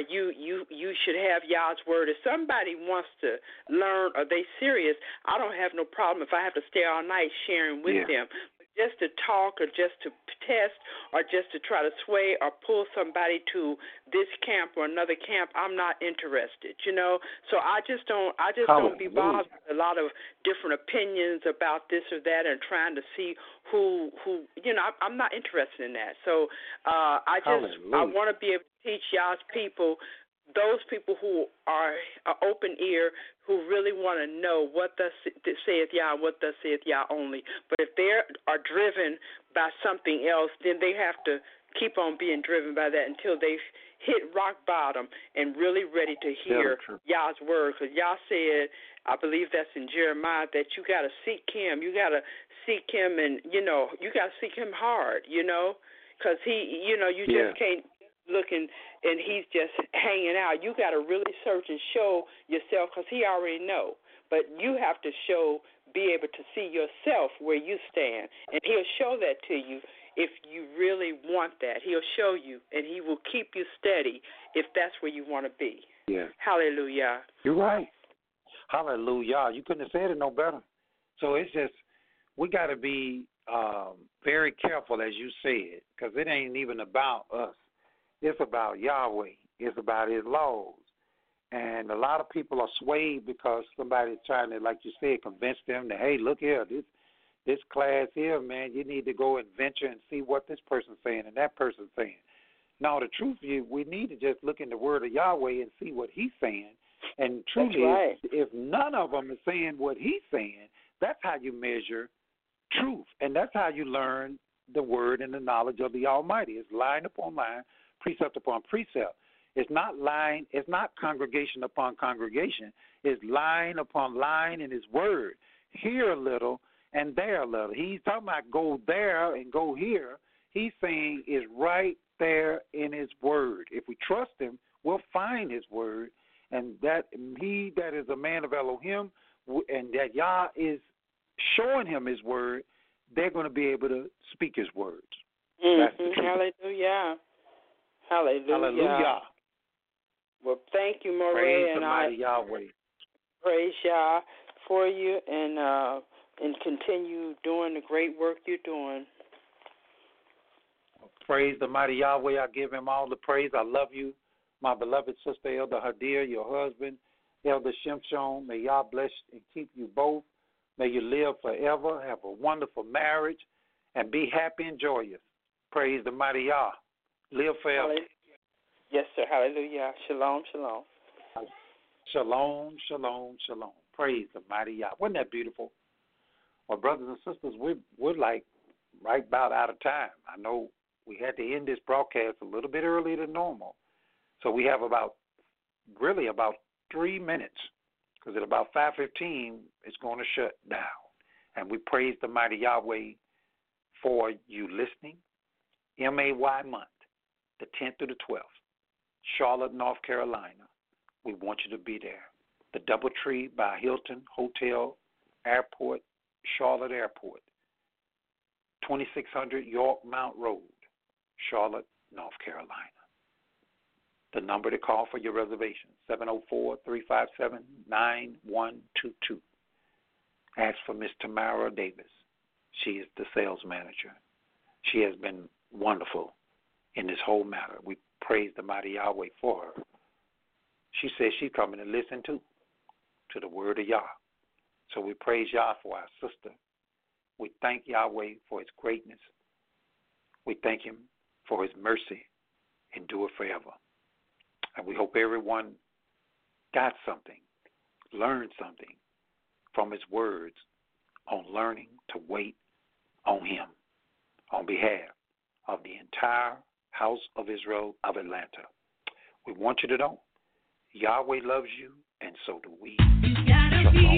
you should have Yah's word. If somebody wants to learn or they serious, I don't have no problem if I have to stay all night sharing with them. Just to talk or just to test or just to try to sway or pull somebody to this camp or another camp, I'm not interested, So I just don't be bothered with a lot of different opinions about this or that and trying to see who I'm not interested in that. So I want to be able to teach Yah's people, those people who are open ear, who really want to know what thus saith Yah and what thus saith Yah only. But if they are driven by something else, then they have to keep on being driven by that until they hit rock bottom and really ready to hear Yah's word. Because Yah said, I believe that's in Jeremiah, that you got to seek Him. You got to seek Him, and, you got to seek Him hard, because He, you just can't looking and He's just hanging out. You got to really search and show yourself, because He already know. But you have to be able to see yourself where you stand, and He'll show that to you if you really want that. He'll show you, and He will keep you steady if that's where you want to be. Yeah. Hallelujah. You're right. Hallelujah. You couldn't have said it no better. So it's just, we got to be very careful, as you said, because it ain't even about us. It's about Yahweh. It's about His laws. And a lot of people are swayed because somebody's trying to, like you said, convince them that, hey, look here, this class here, man, you need to go and venture and see what this person's saying and that person's saying. No, the truth is we need to just look in the Word of Yahweh and see what He's saying. And truly, right. if none of them is saying what He's saying, that's how you measure truth. And that's how you learn the Word and the knowledge of the Almighty. It's line upon line, precept upon precept. It's not line. It's not congregation upon congregation. It's line upon line in His Word. Here a little and there a little. He's talking about go there and go here. He's saying it's right there in His Word. If we trust Him, we'll find His Word, and that He that is a man of Elohim, and that Yah is showing him His Word, they're going to be able to speak His words. That's the truth. Hallelujah. Hallelujah. Hallelujah. Well, thank you, Moray. Praise and the mighty Yahweh. Praise Yah for you, and continue doing the great work you're doing. Praise the mighty Yahweh. I give Him all the praise. I love you, my beloved sister, Elder Hadir, your husband, Elder Shimshon. May Yah bless and keep you both. May you live forever, have a wonderful marriage, and be happy and joyous. Praise the mighty Yah. Live forever. Hallelujah. Yes, sir. Hallelujah. Shalom, shalom. Shalom, shalom, shalom. Praise the mighty Yah. Wasn't that beautiful? Well, brothers and sisters, we're like right about out of time. I know we had to end this broadcast a little bit earlier than normal. So we have about 3 minutes, because at about 5:15, it's going to shut down. And we praise the mighty Yahweh for you listening. MAY month, the 10th through the 12th, Charlotte, North Carolina. We want you to be there. The Doubletree by Hilton Hotel, Airport, Charlotte Airport, 2600 York Mount Road, Charlotte, North Carolina. The number to call for your reservation, 704-357-9122. Ask for Miss Tamara Davis. She is the sales manager. She has been wonderful in this whole matter. We praise the mighty Yahweh for her. She says she's coming to listen to the word of Yah. So we praise Yah for our sister. We thank Yahweh for His greatness. We thank Him for His mercy, endure forever. And we hope everyone got something, learned something from His words on learning to wait on Him on behalf of the entire House of Israel of Atlanta. We want you to know Yahweh loves you, and so do we.